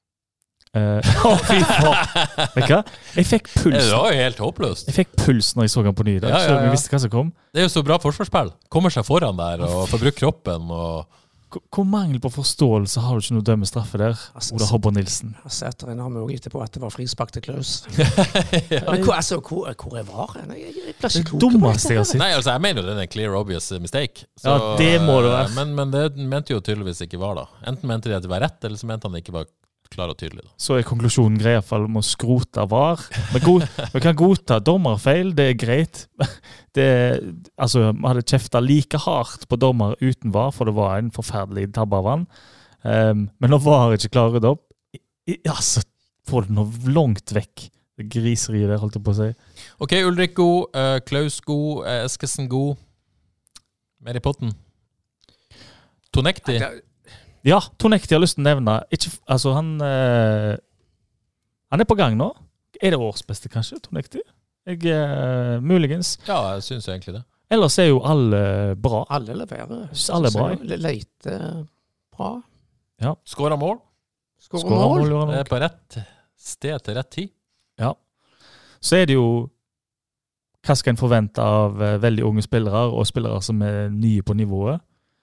Fy faen. Vet du hva? Jeg fikk puls. Det var jo helt håpløst. Jeg fikk puls når jeg så han på ny dag, så vi visste hva som kom. Det er jo så bra forsvarsspill. Kommer seg foran der og får brukt kroppen. Hvor mangel på forståelse har du ikke noe dømme straffe der, Oda Hobber Nilsen? Jeg setter en arm etterpå at det var frispark til Klaus. Men hvor er VAR? Jeg ble ikke klok på det. Nei, altså jeg mener jo det er en clear obvious mistake. Så, ja, det må det være. Men det mente jo tydeligvis ikke var da. Enten mente de at det var rett, eller så mente han det ikke var klar og tydelig da. Så er konklusjonen grei, i hvert fall om å skrote VAR. Vi kan godta dommerfeil, det er greit. Altså, vi hadde kjeftet like hardt på dommer uten VAR, for det var en forferdelig tabbe av han. Men når VAR ikke klarer det opp, så får det noe langt vekk. Det griseriet der, holdt jeg på å si. Ok, Ulrik god, Klaus god, Eskesen god. Mer i potten. Tonekti. Ja, Tonekti har lyst til å nevne. Altså, han er på gang nå. Er det årsbeste, kanskje, Tonekti? Muligens. Ja, jeg synes egentlig det. Ellers er jo alle bra. Alle leverer. Alle er bra. Leite bra. Ja. Skåret mål. Skåret mål. På rett sted til rett tid. Ja. Så er det jo hva skal en forvente av veldig unge spillere, og spillere som er nye på nivået.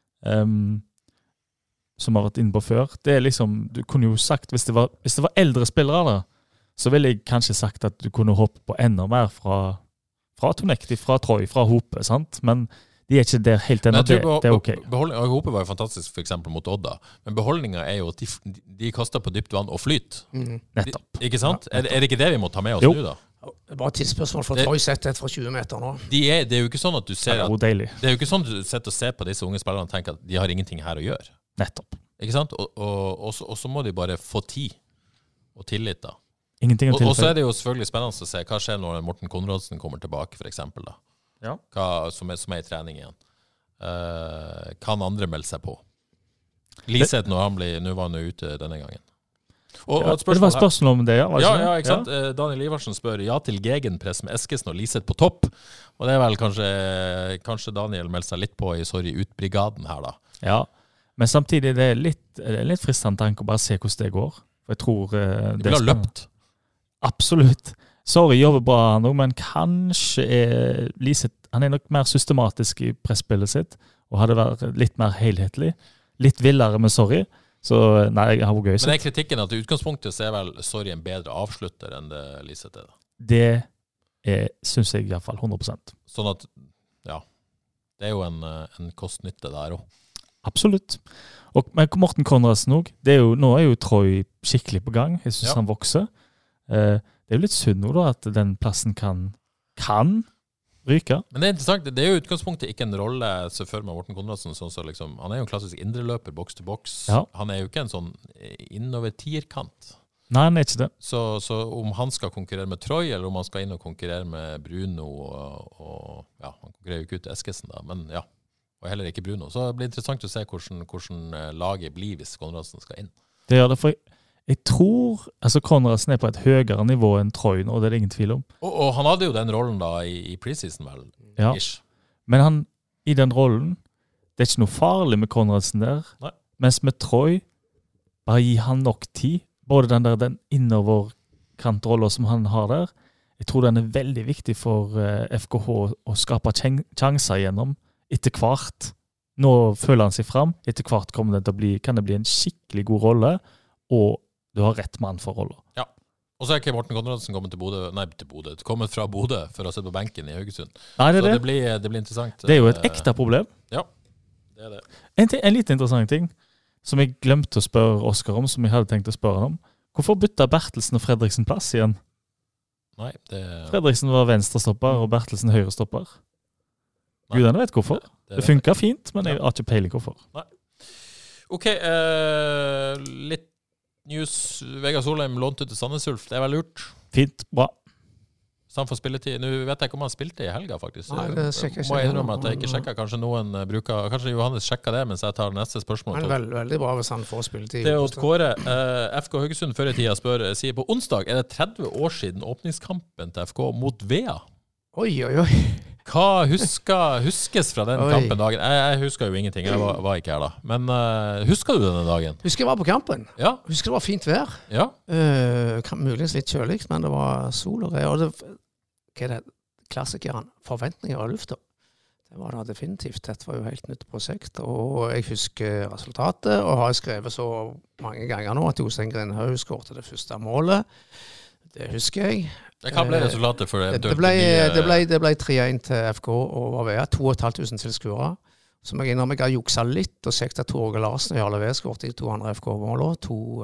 Som har vært inne på før. Det er liksom, du kunne jo sagt, hvis det var eldre spillere da, så ville jeg kanskje sagt at du kunne hoppe på enda mer fra Tonekti, fra Troy, fra Hope, sant? Men de er ikke der helt ennå, det er ok. Hope var jo fantastisk for eksempel mot Odda, men beholdningen er jo at de kaster på dypt vann og flyt. Nettopp. Ikke sant? Ja, er det ikke det vi må ta med oss nå da? Det er bare et tidsspørsmål for Troy sett et fra 20 meter nå. Det er jo ikke sånn at du ser at, det er jo ikke sånn at du setter og ser på disse unge spillerne og tenker at de har ingenting her å gjøre. Nettopp. Ikke sant? Og så må de bare få tid og tillit da. Ingenting å tilfelle. Og så er det jo selvfølgelig spennende å se hva skjer når Morten Konradsen kommer tilbake, for eksempel da. Ja. som er i trening igjen. Kan andre melde seg på? Liseth, nå var han jo ute denne gangen. Og det var et spørsmål om det, ja. Ja, ikke sant? Ja. Daniel Ivarsen spør ja til gegenpress med Eskesen og Liseth på topp. Og det er vel kanskje Daniel melder seg litt på i Sorry-ut-brigaden her da. Ja, men samtidig det er litt fristende tanke å bare se hvordan det går. For jeg tror det vil ha løpt. Absolutt. Sorry jobber bra han også, men kanskje Liseth, han nok mer systematisk i presspillet sitt, og hadde vært litt mer helhetlig. Litt villere med Sorry. Så nei, jeg har vært gøy. Men det kritikken at i utgangspunktet så vel Sorry en bedre avslutter enn det Liseth da? Det synes jeg i hvert fall 100%. Sånn at, ja, det er jo en kostnytte der også. Absolutt. Men Morten Konradsen også, nå er jo Troy skikkelig på gang. Jeg synes han vokser. Det er jo litt synd nå da, at den plassen kan ryke. Men det er interessant, det er jo utgangspunktet ikke en rolle så før med Morten Konradsen, sånn så liksom, han er jo en klassisk indreløper, boks til boks. Ja. Han er jo ikke en sånn innover-tierkant. Nei, han er ikke det. Så om han skal konkurrere med Troy, eller om han skal inn og konkurrere med Bruno, og ja, han konkurrerer jo ikke ut Eskesen da, men ja, og heller ikke Bruno. Så det blir interessant å se hvordan laget blir hvis Konradsen skal inn. Det gjør det, for jeg tror, Konradsen er på et høyere nivå enn Troy nå, det er det ingen tvil om. Og han hadde jo den rollen da i preseason vel, ish. Men han, i den rollen, det er ikke noe farlig med Konradsen der. Nei. Mens med Troy, bare gi han nok tid, både den innoverkantrollen som han har der, jeg tror den er veldig viktig for FKH å skape sjanser gjennom etter hvert. Nå føler han seg frem, etter hvert kan det bli en skikkelig god rolle, og du har rett mann for roller. Ja, og så er ikke Morten Konradsen kommet kommet fra Bodø for å sitte på benken i Haugesund. Nei, så det blir interessant. Det er jo et ekte problem. Ja, det er det. En litt interessant ting, som jeg glemte å spørre Oskar om, som jeg hadde tenkt å spørre ham om. Hvorfor bytta Bertelsen og Fredriksen plass igjen? Nei, Fredriksen var venstrestopper, og Bertelsen høyrestopper. Gudene vet hvorfor. Det funker fint, men jeg har ikke peiling hvorfor. Nei. Ok, litt news. Vegard Solheim lånt ut til Sandnes Ulf. Det er vel lurt. Fint, bra. Samt for spilletid. Nå vet jeg ikke om han spilte i helga, faktisk. Nei, det sjekker jeg. Må jeg innrømme at jeg ikke sjekket. Kanskje noen bruker, kanskje Johannes sjekket det, mens jeg tar neste spørsmål. Men veldig bra hvis han får spilletid. Det er hos Kåre. FK Haugesund før i tida sier på onsdag er det 30 år siden åpningskampen til FK mot Vea. Oi. Hva huskes fra den kampen dagen? Jeg husker jo ingenting, jeg var ikke her da. Men husker du denne dagen? Husker jeg var på kampen. Ja. Husker det var fint vær. Ja. Muligens litt kjølig, men det var sol og hva er det? Klassikeren, forventninger av lufta. Det var det definitivt. Dette var jo helt nytt prosjekt, og jeg husker resultatet, og har skrevet så mange ganger nå at Jostein Grindhaug skårte det første målet. Det husker jeg. Hva ble resultatet for det? Det ble 3-1 til FK og var ved 2500 tilskuere. Som jeg innrømmer, jeg har jukset litt og sagt at Torge Larsen og Jarle Ved skårte de 2 andre FK-målene.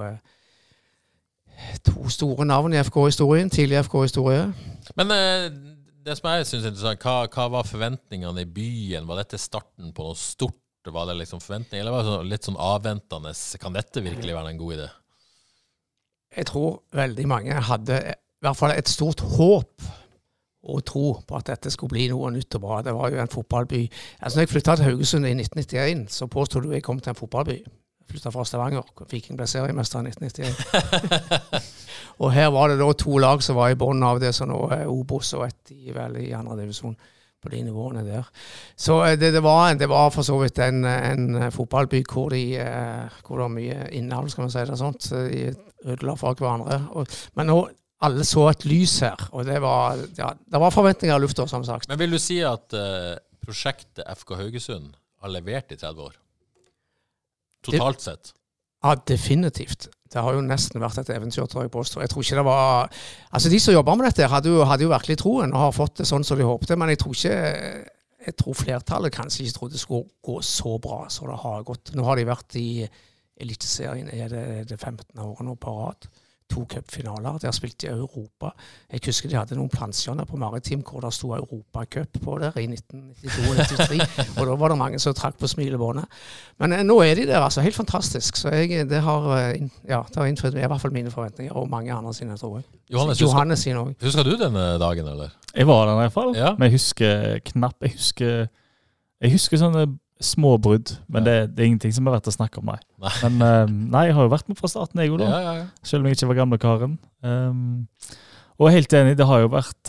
To store navn i FK-historien, tidlig FK-historie. Men det som jeg synes er interessant, hva var forventningene i byen? Var dette starten på noe stort? Var det liksom forventninger, eller var det litt sånn avventende? Kan dette virkelig være en god idé? Jeg tror veldig mange hadde i hvert fall et stort håp og tro på at dette skulle bli noe nytt og bra. Det var jo en fotballby. Når jeg flyttet til Haugesund i 1991, så påstod du jeg kom til en fotballby. Jeg flyttet fra Stavanger. Viking ble seriemester i 1991. Og her var det da 2 lag som var i bunnen av det, så nå er Obos og et vel i andre divisjon på de nivåene der. Så det var for så vidt en fotballby hvor det var mye innhold, skal man si det sånt. De ødela for hverandre. Men nå alle så et lys her, og det var forventninger av lufta, som sagt. Men vil du si at prosjektet FK Haugesund har levert i 30 år? Totalt sett? Ja, definitivt. Det har jo nesten vært et eventyr, tror jeg påstår. Jeg tror ikke det var... Altså, de som jobber med dette hadde jo virkelig troen og har fått det sånn som de håpte, men jeg tror flertallet kanskje ikke trodde det skulle gå så bra som det har gått. Nå har de vært i Eliteserien, er det 15 år nå på rad. 2 cupfinaler. De har spilt i Europa. Jeg husker de hadde noen plansjer på Maritim hvor det stod Europa Cup på der i 1992-93, og da var det mange som trakk på smilebåndet. Men nå er de der, altså helt fantastisk. Så det har innfridd i hvert fall mine forventninger, og mange andre sine, tror jeg. Johannes sine også. Husker du denne dagen, eller? Jeg var der i hvert fall, Ja. men jeg husker knapt. Jeg husker sånne små brudd, men det er ingenting som er verdt å snakke om, nei. Men nei, jeg har jo vært med fra starten, jeg også da. Ja. Selv om jeg ikke var gamle karen. Og helt enig, det har jo vært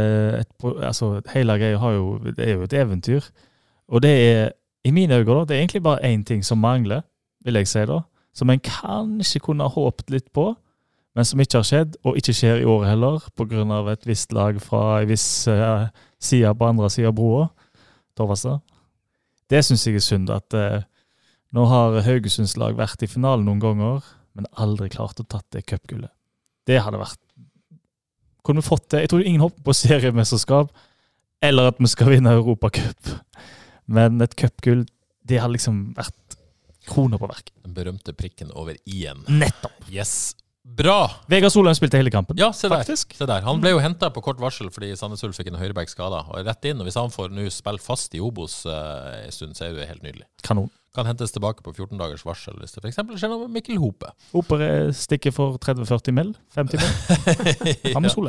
hele greia det er jo et eventyr. Og det er, i mine øyne da, det er egentlig bare en ting som mangler, vil jeg si da, som en kanskje kunne ha håpet litt på, men som ikke har skjedd, og ikke skjer i år heller, på grunn av et visst lag fra en viss side på andre siden av broa, Torvastad. Det synes jeg er synd, at nå har Haugesunds lag vært i finalen noen ganger, men aldri klart å tatt det cupgullet. Det hadde vært... Kunne vi fått det? Jeg tror ingen håper på seriemesterskap, eller at vi skal vinne Europacup. Men et cupgull, det har liksom vært kroner på verk. Den berømte prikken over i-en. Nettopp! Yes. Bra! Vegard Solheim spilte hele kampen. Ja, se der. Faktisk. Se der. Han ble jo hentet på kort varsel fordi Sandnes Ulf fikk en høyreback skada. Og rett inn, og hvis han får nå spille fast i Obos en stund, så er det helt nydelig. Kanon. Kan hentes tilbake på 14 dagers varsel hvis det for eksempel skjer noe med Mikkel Hope. Hoper stikker for 30-40 mil, 50 mil. Han med Solheim.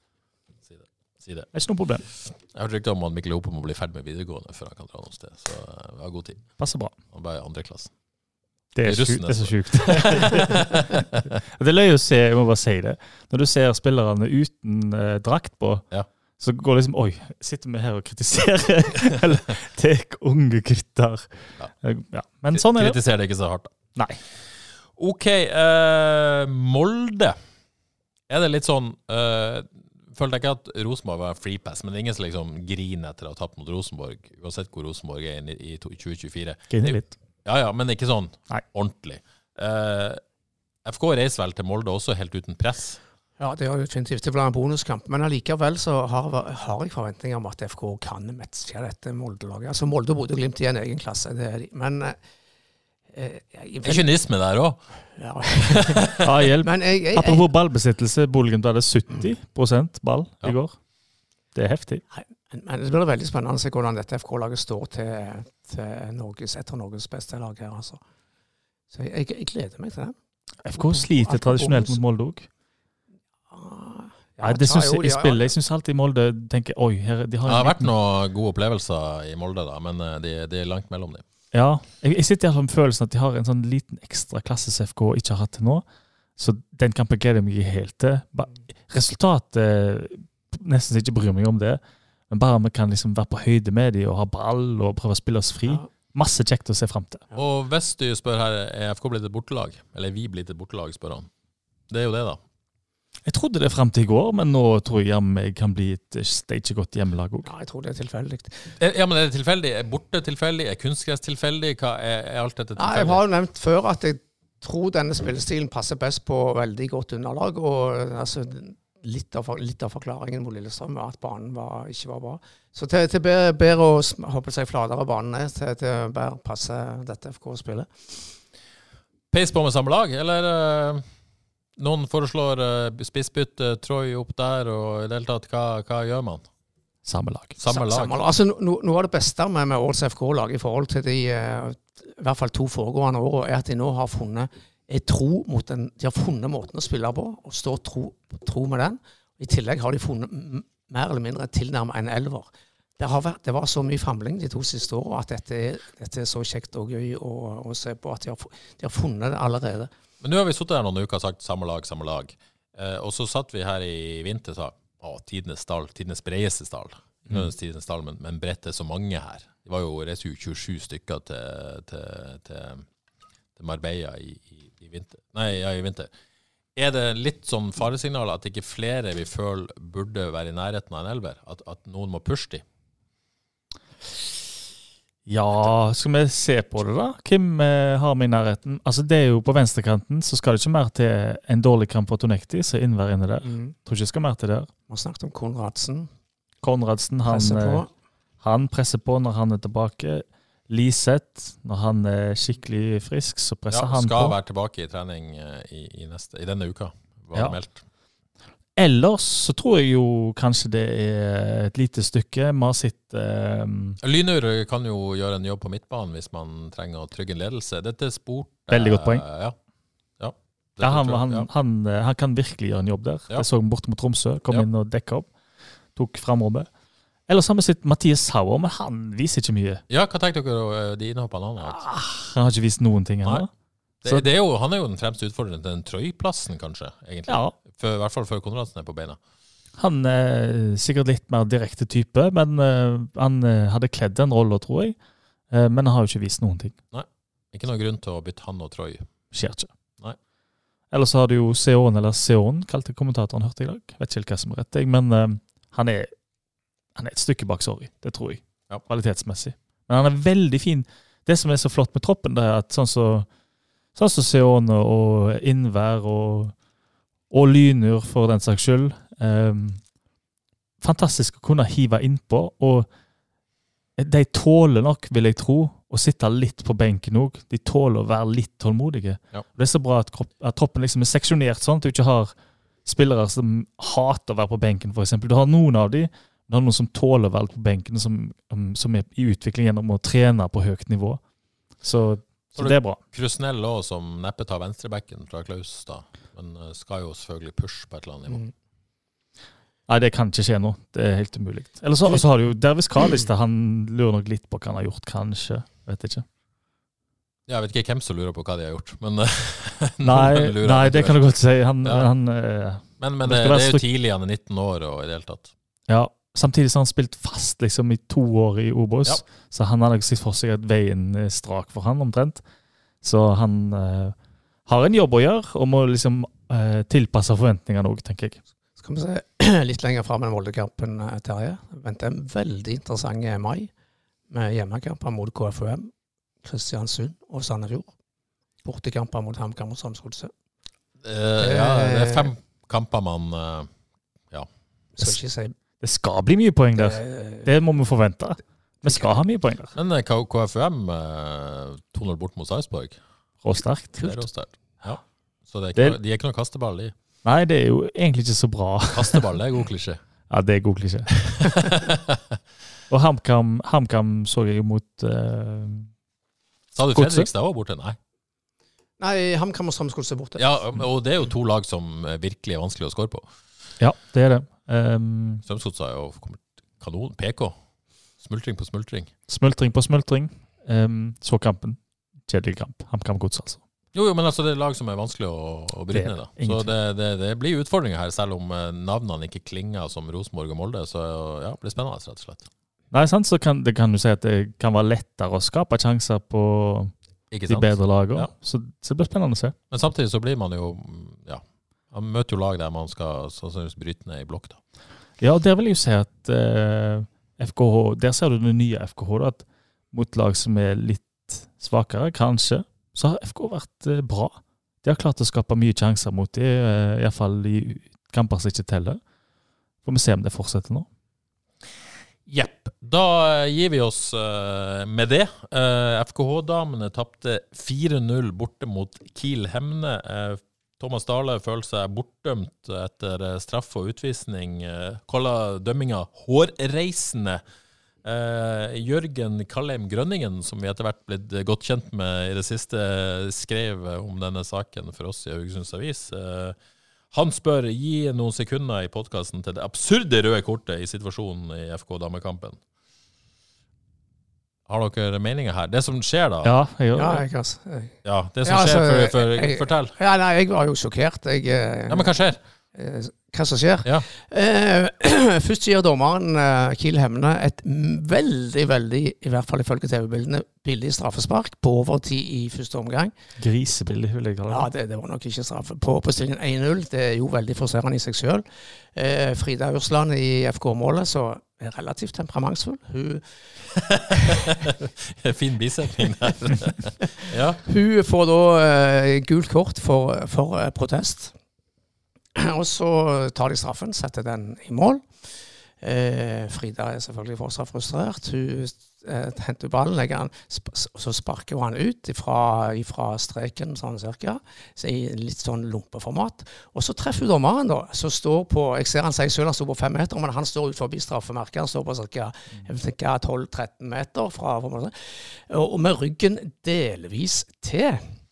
Si det. Det er ikke noe problem. Jeg har hørt rykter om at Mikkel Hope må bli ferdig med videregående før han kan dra noe sted, så vi har god tid. Passer bra. Han bare i andre klassen. Det er så sjukt. Det er løy å se, jeg må bare si det. Når du ser spillerne uten drakt på, så går liksom, oi, sitter vi her og kritiserer, eller tek unge gutter. Ja. Men sånn er det. Kritiserer det ikke så hardt da. Nei. Ok, Molde. Er det litt sånn, følte jeg ikke at Rosenborg var free pass, men det er ingen som liksom griner etter å ha tapt mot Rosenborg, uansett hvor Rosenborg er i 2024. Griner litt. Ja, men ikke sånn ordentlig. FK reiser vel til Molde også helt uten press. Ja, det er jo definitivt. Det blir en bonuskamp. Men allikevel så har jeg forventninger om at FK kan matche dette Molde-laget. Altså Molde og Bodø Glimt i en egen klasse, det er de. Men det er kynisme der også. Ja, hjelp. Men apropos ballbesittelse, Bodø-Glimt hadde 70% ball i går. Det er heftig. Men det blir veldig spennende å se hvordan dette FK-laget står til etter Norges beste lag her, altså. Så jeg gleder meg til det. FK sliter tradisjonelt mot Molde også. Ja, det synes jeg spiller. Jeg synes alltid Molde tenker, oi, de har... Det har vært noen gode opplevelser i Molde da, men de er langt mellom dem. Ja, jeg sitter i hvert fall med følelsen at de har en sånn liten ekstra klasses FK ikke har hatt til nå, så den kampen gleder jeg meg helt til. Resultatet nesten ikke bryr meg om det, men bare vi kan liksom være på høyde med de og ha ball og prøve å spille oss fri. Masse kjekt å se frem til. Og hvis du spør her, er FK blitt et bortelag? Eller er vi blitt et bortelag, spør han. Det er jo det da. Jeg trodde det frem til i går, men nå tror jeg kan bli et stagegodt hjemmelag også. Ja, jeg tror det er tilfeldig. Ja, men er det tilfeldig? Er borte tilfeldig? Er kunstgress tilfeldig? Hva er alt dette tilfeldig? Ja, jeg har jo nevnt før at jeg tror denne spillestilen passer best på veldig godt underlag, og altså... Litt av forklaringen mot Lillestrøm var at banen ikke var bra. Så til bedre å håper jeg flatere banene, til bedre passe dette FK-spillet. Peis på med samme lag, eller noen foreslår spissbytte, Troy opp der, og i det hele tatt, hva gjør man? Samme lag. Samme lag. Altså, noe av det beste med årets FK-lag i forhold til de i hvert fall 2 foregående år, er at de nå har funnet de har funnet måten å spille på, og står tro med den. I tillegg har de funnet mer eller mindre tilnærmet en elver. Det var så mye famling de 2 siste årene, at dette er så kjekt og gøy å se på, at de har funnet det allerede. Men nå har vi sittet her noen uker og sagt samme lag. Og så satt vi her i vinter og sa, tidenes stall, tidenes bredeste stall. Tidenes stall, men bredt er så mange her. Det var jo 27 stykker til Marbella i vinter. I vinter. Er det litt sånn faresignal at ikke flere vi føler burde være i nærheten av en elver? At noen må pushe de? Ja, skal vi se på det da? Hvem har vi i nærheten? Altså det er jo på venstrekanten, så skal det ikke mer til en dårlig kamp for Tonekti, så innvær inne der. Tror ikke det skal mer til der. Vi har snakket om Konradsen. Han presser på når han er tilbake. Liseth, når han er skikkelig frisk, så presser han på. Skal være tilbake i trening i denne uka. var meldt. Ellers så tror jeg jo kanskje det et lite stykke. Vi har sett... Lynur kan jo gjøre en jobb på midtbanen hvis man trenger å trygge en ledelse. Dette sport... Veldig godt poeng. Ja. Han kan virkelig gjøre en jobb der. Jeg så ham borte mot Tromsø, kom inn og dekket opp. Tok fremrommet. Ellers har vi sett Mathias Sauer, men han viser ikke mye. Ja, hva tenker dere de innhoppene han har? Han har ikke vist noen ting ennå. Han er jo den fremste utfordreren til den Troy-plassen, kanskje, egentlig. Ja. I hvert fall før Konradsen på beina. Han er sikkert litt mer direkte type, men han hadde kledd den rollen, tror jeg. Men han har jo ikke vist noen ting. Nei, ikke noen grunn til å bytte han og Troy. Skjer ikke. Nei. Ellers har du jo Seon, kalte kommentatoren, hørte jeg i dag. Vet ikke hva som er rett, men han er et stykke bak, sorry. Det tror jeg, kvalitetsmessig. Men han er veldig fin. Det som er så flott med troppen, det er at sånn så Seon og Innvær og Lynur for den saks skyld. Fantastisk å kunne hive innpå, og de tåler nok, vil jeg tro, å sitte litt på benken også. De tåler å være litt tålmodige. Ja. Det er så bra at troppen liksom er seksjonert sånn, at du ikke har spillere som hater å være på benken, for eksempel. Du har noen av de, du har noen som tåler å være på benken, som er i utvikling gjennom å trene på høyt nivå. Så det er bra. Krusnell også, som neppe tar venstrebekken fra Klaus da, men skal jo selvfølgelig pushe på et eller annet nivå. Nei, det kan ikke skje nå. Det er helt umulig. Eller så har du jo Dervis Kallis, han lurer nok litt på hva han har gjort, kanskje. Vet ikke. Jeg vet ikke hvem som lurer på hva de har gjort, men nei, det kan du godt si. Men det er jo tidlig, han er 19 år og i det hele tatt. Ja, samtidig så har han spilt fast liksom i 2 år i Obos, så han har nok sett for seg at veien er strak for han omtrent. Så han har en jobb å gjøre, og må liksom tilpasse forventningene også, tenker jeg. Skal vi se litt lenger frem med Molde-kampen, Terje. Venter en veldig interessant mai med hjemmekamper mot KFUM, Kristiansund og Sandefjord. Bortekamper mot HamKam og Strømsgodset. Det er 5 kamper man skal ikke si. Det skal bli mye poeng der. Det må vi forvente. Vi skal ha mye poeng der. Men KFUM 2-0 bort mot Sarpsborg. Råsterkt. Det er råsterkt. Ja. Så de er ikke noen kasteball, de. Nei, det er jo egentlig ikke så bra. Kasteball, det er god klisjé. Ja, det er god klisjé. Og HamKam så jeg jo mot Sa du Fredrikstad var borte? Nei, HamKam og Strømsgodset borte. Ja, og det er jo 2 lag som virkelig er vanskelig å score på. Ja, det er det. Strømsgodset har jo kommet kanon. PK. Smultring på smultring. Smultring på smultring. Så kampen. Kjedelig kamp. HamKam Gods, altså. Jo, men altså det er lag som er vanskelig å bryte ned da. Så det blir utfordringer her, selv om navnene ikke klinger som Rosenborg og Molde, så ja, det blir spennende rett og slett. Nei, sant, så kan du si at det kan være lettere å skape sjanser på de bedre lagene, så det blir spennende å se. Men samtidig så blir man jo, man møter jo lag der man skal sannsynligvis bryte ned i blokk da. Ja, og der vil jeg jo si at FKH, der ser du det nye FKH da, at mot lag som er litt svakere, kanskje, så har FK vært bra. De har klart å skape mye sjanser mot det, i hvert fall i kamper som ikke teller. Får vi se om det fortsetter nå. Jepp, da gir vi oss med det. FKH-damene tappte 4-0 borte mot Kiel Hemne. Thomas Dahle føler seg bortdømt etter straff og utvisning. Kaller dømminga hårreisende. Jørgen Kallheim Grønningen, som vi etter hvert blitt godt kjent med i det siste, skrev om denne saken for oss i Haugesunds Avis. Han spør, gi noen sekunder i podcasten til det absurde røde kortet i situasjonen i FK-damekampen. Har dere meninger her? Det som skjer da? Ja, jeg gjør det. Ja, det som skjer, fortell. Ja, nei, jeg var jo sjokkert. Ja, men hva skjer? Hva som skjer? Ja. Først gir dommeren Kiel Hemne et veldig, i hvert fall ifølge TV-bildene, billig straffespark på overtid i første omgang. Grisebillig, vil jeg kalle det. Ja, det var nok ikke straffe. På stillingen 1-0, det er jo veldig forserende i seg selv. Frida Ursland i FK-målet, så er relativt temperamentsfull. Hun fin bisetning der. Ja. Hun får da gult kort for protest. Og så tar de straffen, setter den i mål. Frida er selvfølgelig fortsatt frustrert. Hun henter ballen, legger han, så sparker hun han ut fra streken, sånn cirka, så i litt sånn lumpeformat. Og så treffer hun dommeren da, som står på, jeg ser han sier selv han står på 5 meter, men han står ut forbi straffemerket, han står på cirka, jeg vil tenke 12-13 meter fra og med ryggen delvis til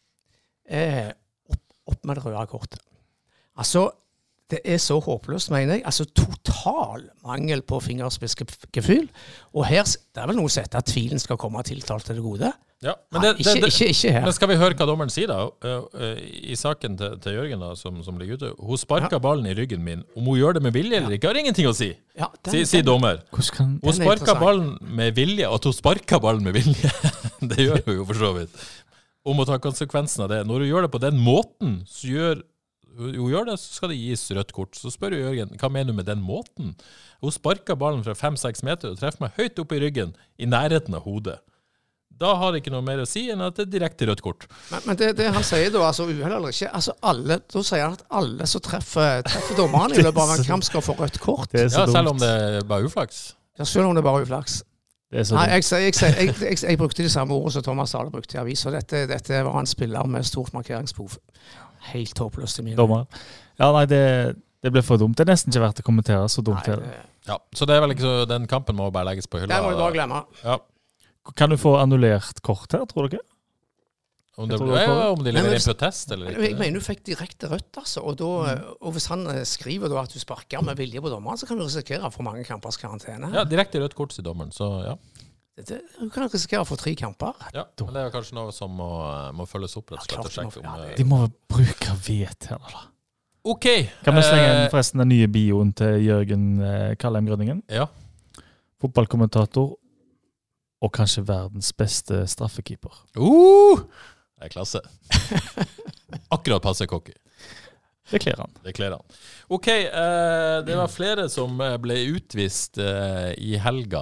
opp med det røde kortet. Altså, det er så håpløst, mener jeg. Altså, total mangel på fingerspissgefühl. Og her, det er vel noe sett at tvilen skal komme tiltalt til det gode. Ja, men ikke her. Men skal vi høre hva dommeren sier da? I saken til Jørgen da, som ligger ute. Hun sparket ballen i ryggen min. Om hun gjør det med vilje eller ikke, har ingenting å si. Ja, sier dommer. Hun sparket ballen med vilje, og at hun sparket ballen med vilje, det gjør hun jo for så vidt. Om å ta konsekvensen av det. Når hun gjør det på den måten, så gjør det, så skal det gis rødt kort. Så spør Jørgen, hva mener du med den måten? Hun sparket ballen fra 5-6 meter og treffer meg høyt opp i ryggen, i nærheten av hodet. Da har det ikke noe mer å si enn at det er direkte rødt kort. Men det han sier da, altså uheld eller ikke, altså da sier han at alle som treffer dommeren i løpet av en kamp skal få rødt kort. Ja, selv om det er bare uflaks. Ja, selv om det er bare uflaks. Nei, jeg brukte de samme ordene som Thomas Dahle brukte i avis, og dette var en spiller med stort markeringsbehov. Helt håpløst i mine. Dommer. Ja, nei, det ble for dumt. Det er nesten ikke verdt å kommentere, så dumt er det. Ja, så det er vel ikke så, den kampen må bare legges på hylla. Det må du bare glemme. Ja. Kan du få annullert kort her, tror du ikke? Om de leverer inn protest, eller ikke? Jeg mener du fikk direkte rødt, altså. Og hvis han skriver da at du sparker med vilje på dommeren, så kan du risikere for mange kampers karantene. Ja, direkte rødt kort, sier dommeren, så ja. Du kan risikere for 3 kamper. Ja, men det er kanskje noe som må følges opp, rett og slett. De må bruke vet her, da. Ok. Kan vi slenge inn forresten den nye bioen til Jørgen Kallheim Grønningen? Ja. Fotballkommentator, og kanskje verdens beste straffekeeper. Det er klasse. Akkurat passer Kokki. Det kler han. Ok, det var flere som ble utvist i helga.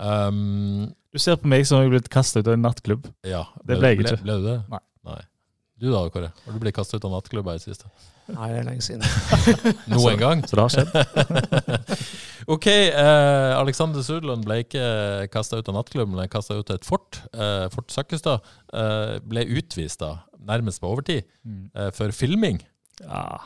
Du ser på meg som jeg ble kastet ut av en nattklubb. Ja. Det ble jeg ikke. Ble du det? Nei. Du da, Kåre? Har du blitt kastet ut av nattklubber i siste? Nei, det er lenge siden. Noen gang? Så det har skjedd. Ok, Alexander Sudland ble ikke kastet ut av nattklubben, men kastet ut av et fort. Fort Sakkestad ble utvist da, nærmest på overtid, for filming. Ja.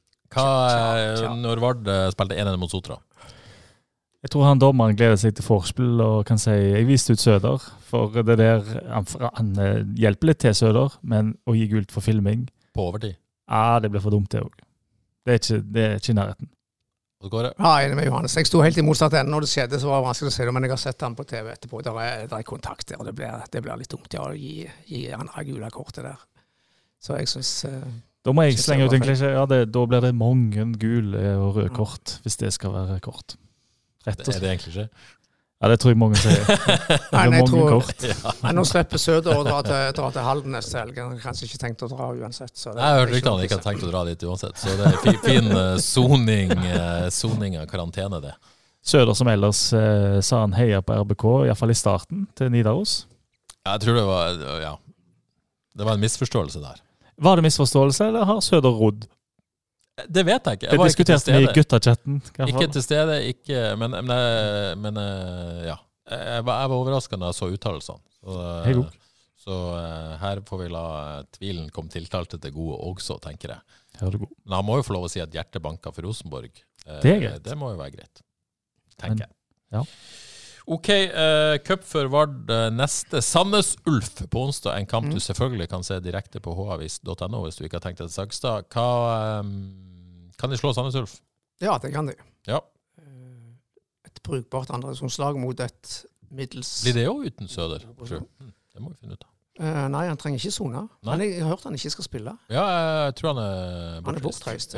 Når Vard spilte 1-1 mot Sotra? Jeg tror han dommeren gleder seg til forspill og kan si, jeg viste ut Søder, for det der, han hjelper litt til Søder, men å gi gult for filming. På overtid? Ja, det ble for dumt det også. Det er ikke i nærheten. Og går det? Ja, jeg er enig med Johannes. Jeg stod helt i motsatt ende når det skjedde, så var det vanskelig å se det, men jeg har sett han på TV etterpå. Det er kontakt der, og det blir litt dumt å gi andre gule kortet der. Så jeg synes... Da må jeg slenge ut en klisjé. Ja, da blir det mange gule og røde kort, hvis det skal være kort. Er det egentlig ikke? Ja, det tror jeg mange sier. Nei, jeg tror nå slipper Søder å dra til Halden neste helg. Han har kanskje ikke tenkt å dra uansett. Så jeg har hørt ryktet han ikke har tenkt å dra dit uansett. Så det er fin soning av karantene, det. Søder som ellers sa han heia på RBK, i hvert fall i starten, til Nidaros. Jeg tror det var en misforståelse der. Var det misforståelse, eller har Søder rodd? Det vet jeg ikke. Det diskuterte vi i gutta-chatten. Ikke til stede, men ja. Jeg var overrasket når jeg så uttalelsene. Så her får vi la tvilen komme tiltalte til gode også, tenker jeg. Men han må jo få lov å si at hjertet banker for Rosenborg. Det er greit. Det må jo være greit, tenker jeg. Ja. Ok, cup for Vard neste. Sandnes Ulf på onsdag, en kamp du selvfølgelig kan se direkte på havis.no hvis du ikke har tenkt til Sagstad. Kan de slå Sandnes Ulf? Ja, det kan de. Ja. Et brukbart andredivisjonslag mot et middels... Blir det jo uten Søder? Det må vi finne ut av. Nei, han trenger ikke sone. Men jeg har hørt han ikke skal spille. Ja, jeg tror han er bortreist. Han er bortreist,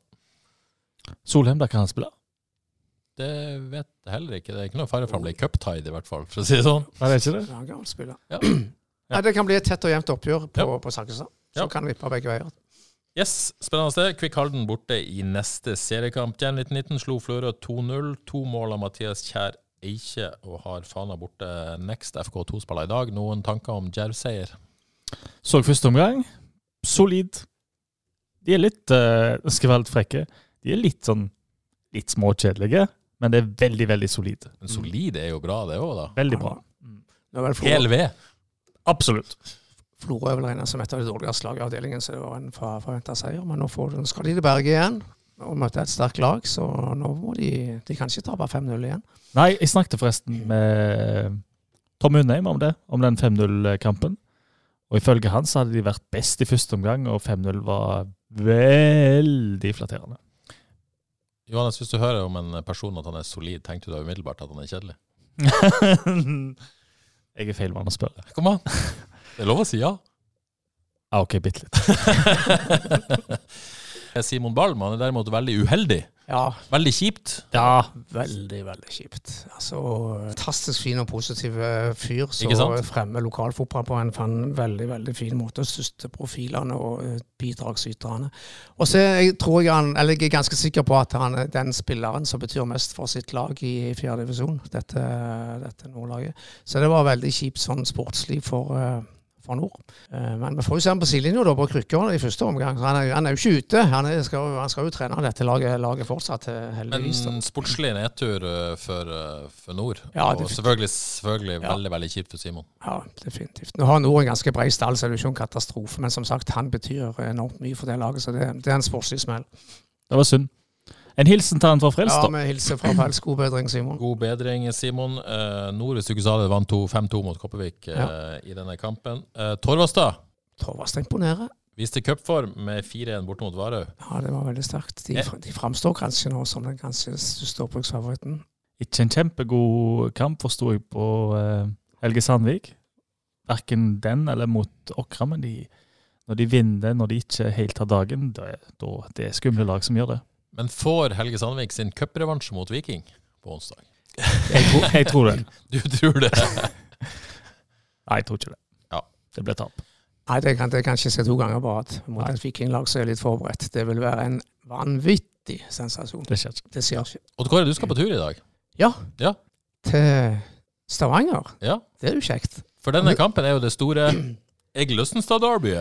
ja. Solheim, da kan han spille? Det vet jeg heller ikke. Det er ikke noe fare for å bli cup-tide i hvert fall, for å si det sånn. Nei, det er ikke det? Ja, han kan spille. Ja. Nei, det kan bli et tett og jevnt oppgjør på Sakkestad. Så kan det vippe begge veier. Yes, spennende sted. Kvikk Halden borte i neste seriekamp. Jan 1919 slo Fløre 2-0. 2 mål av Mathias Kjær Eikje og har Fana borte next. FK2 spiller i dag. Noen tanker om Djerv-seier? Så første omgang. Solid. De er litt, skal være litt frekke, de er litt småkjedelige. men det er veldig, veldig solid. Men solid er jo bra, det også da. Veldig bra. Hel ved. Absolutt. Florø er vel regnet som et av de dårligste lag i avdelingen, så det var en forventet seier. Men nå skal de til Berge igjen, og møte et sterkt lag, så nå må de kan ikke tape 5-0 igjen. Nei, jeg snakket forresten med Tom Undheim om det, om den 5-0-kampen. Og ifølge han så hadde de vært best i første omgang, og 5-0 var veldig flatterende. Johannes, hvis du hører om en person at han er solid, tenkte du da umiddelbart at han er kjedelig? Jeg er feil mann å spørre. Kom an. Det er lov å si ja. Ja, ok, bitte litt. Simon Balm, han er derimot veldig uheldig. Ja. Veldig kjipt. Ja, veldig, veldig kjipt. Altså, fantastisk fin og positiv fyr, som fremmer lokalfotball på en veldig, veldig fin måte. Største profilene og bidragsyterne. Og så jeg er ganske sikker på at han er den spilleren som betyr mest for sitt lag i 4. divisjon, dette Nordlaget. Så det var veldig kjipt sånn sportslig for Nord. Men vi får jo se ham på sidelinjen da, på krykker i første omgang. Han er jo ikke ute. Han skal jo trene dette laget fortsatt, heldigvis. Men sportslig nedtur for Nord. Ja, og selvfølgelig veldig, veldig kjipt for Simon. Ja, definitivt. Nå har Nord en ganske bred stall, så det er jo ikke en katastrofe. Men som sagt, han betyr enormt mye for det laget, så det er en sportslig smell. Det var synd. En hilsen til han fra Frelst, da. Ja, vi hilser fra Frelst. God bedring, Simon. God bedring, Simon. Nord, hvis du ikke sa det, vant 5-2 mot Kopervik i denne kampen. Torvastad imponerer. Viste cupform med 4-1 bort mot Varøy. Ja, det var veldig sterkt. De framstår kanskje nå som den kanskje største opprykksfavoritten. Ikke en kjempegod kamp, forstod jeg på Helge Sandvik. Hverken den eller mot Åkra, men når de vinner, når de ikke helt har dagen, det er skumle lag som gjør det. Men får Helge Sandvik sin cuprevansje mot Viking på onsdag? Jeg tror det. Du tror det? Nei, jeg tror ikke det. Ja. Det ble tap. Nei, det kan ikke se 2 ganger på at mot et vikinglag så er litt forberedt. Det vil være en vanvittig sensasjon. Det skjer ikke. Det skjer ikke. Odd Kåre, du skal på tur i dag? Ja. Ja. Til Stavanger. Ja. Det er jo kjekt. For denne kampen er jo det store Egil Østenstad-derbyet.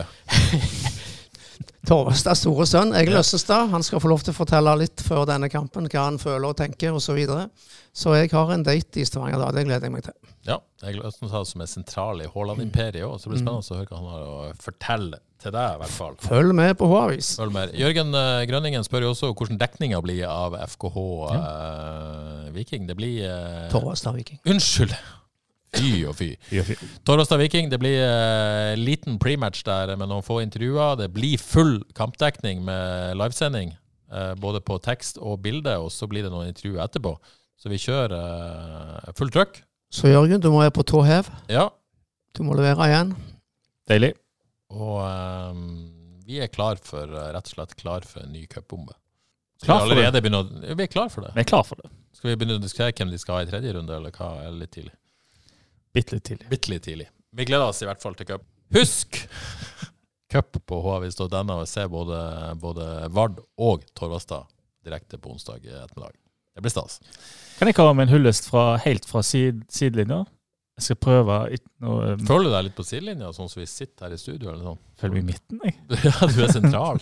Torvastad store sønn, Egil Østenstad, han skal få lov til å fortelle litt før denne kampen, hva han føler og tenker og så videre. Så jeg har en date i Stavanger da, det gleder jeg meg til. Ja, Egil Østenstad som er sentral i Haaland-imperiet også, så det blir spennende å høre hva han har å fortelle til deg i hvert fall. Følg med på H-avis. Følg med. Jørgen Grønningen spør jo også hvordan dekningen blir av FKH Viking. Det blir... Torvastad Viking. Unnskyld! Fy og fy. Torvastad Viking, det blir liten prematch der med noen få intervjuer. Det blir full kampdekning med livesending, både på tekst og bilde, og så blir det noen intervjuer etterpå. Så vi kjører full trøkk. Så Jørgen, du må være på tå hev. Ja. Du må levere igjen. Deilig. Og vi er rett og slett klar for en ny cupbombe. Vi er klar for det. Vi er klar for det. Skal vi begynne å diskutere hvem de skal ha i 3. runde, eller hva er litt tidlig? Bitte litt tidlig. Vi gleder oss i hvert fall til cup. Husk cup på havis.no og se både Vard og Torvastad direkte på onsdag ettermiddag. Det blir stas. Kan jeg komme med en hyllest helt fra sidelinja? Jeg skal prøve. Føler du deg litt på sidelinja, sånn som vi sitter her i studio? Eller sånn? Føler vi i midten, jeg? Ja, du er sentral.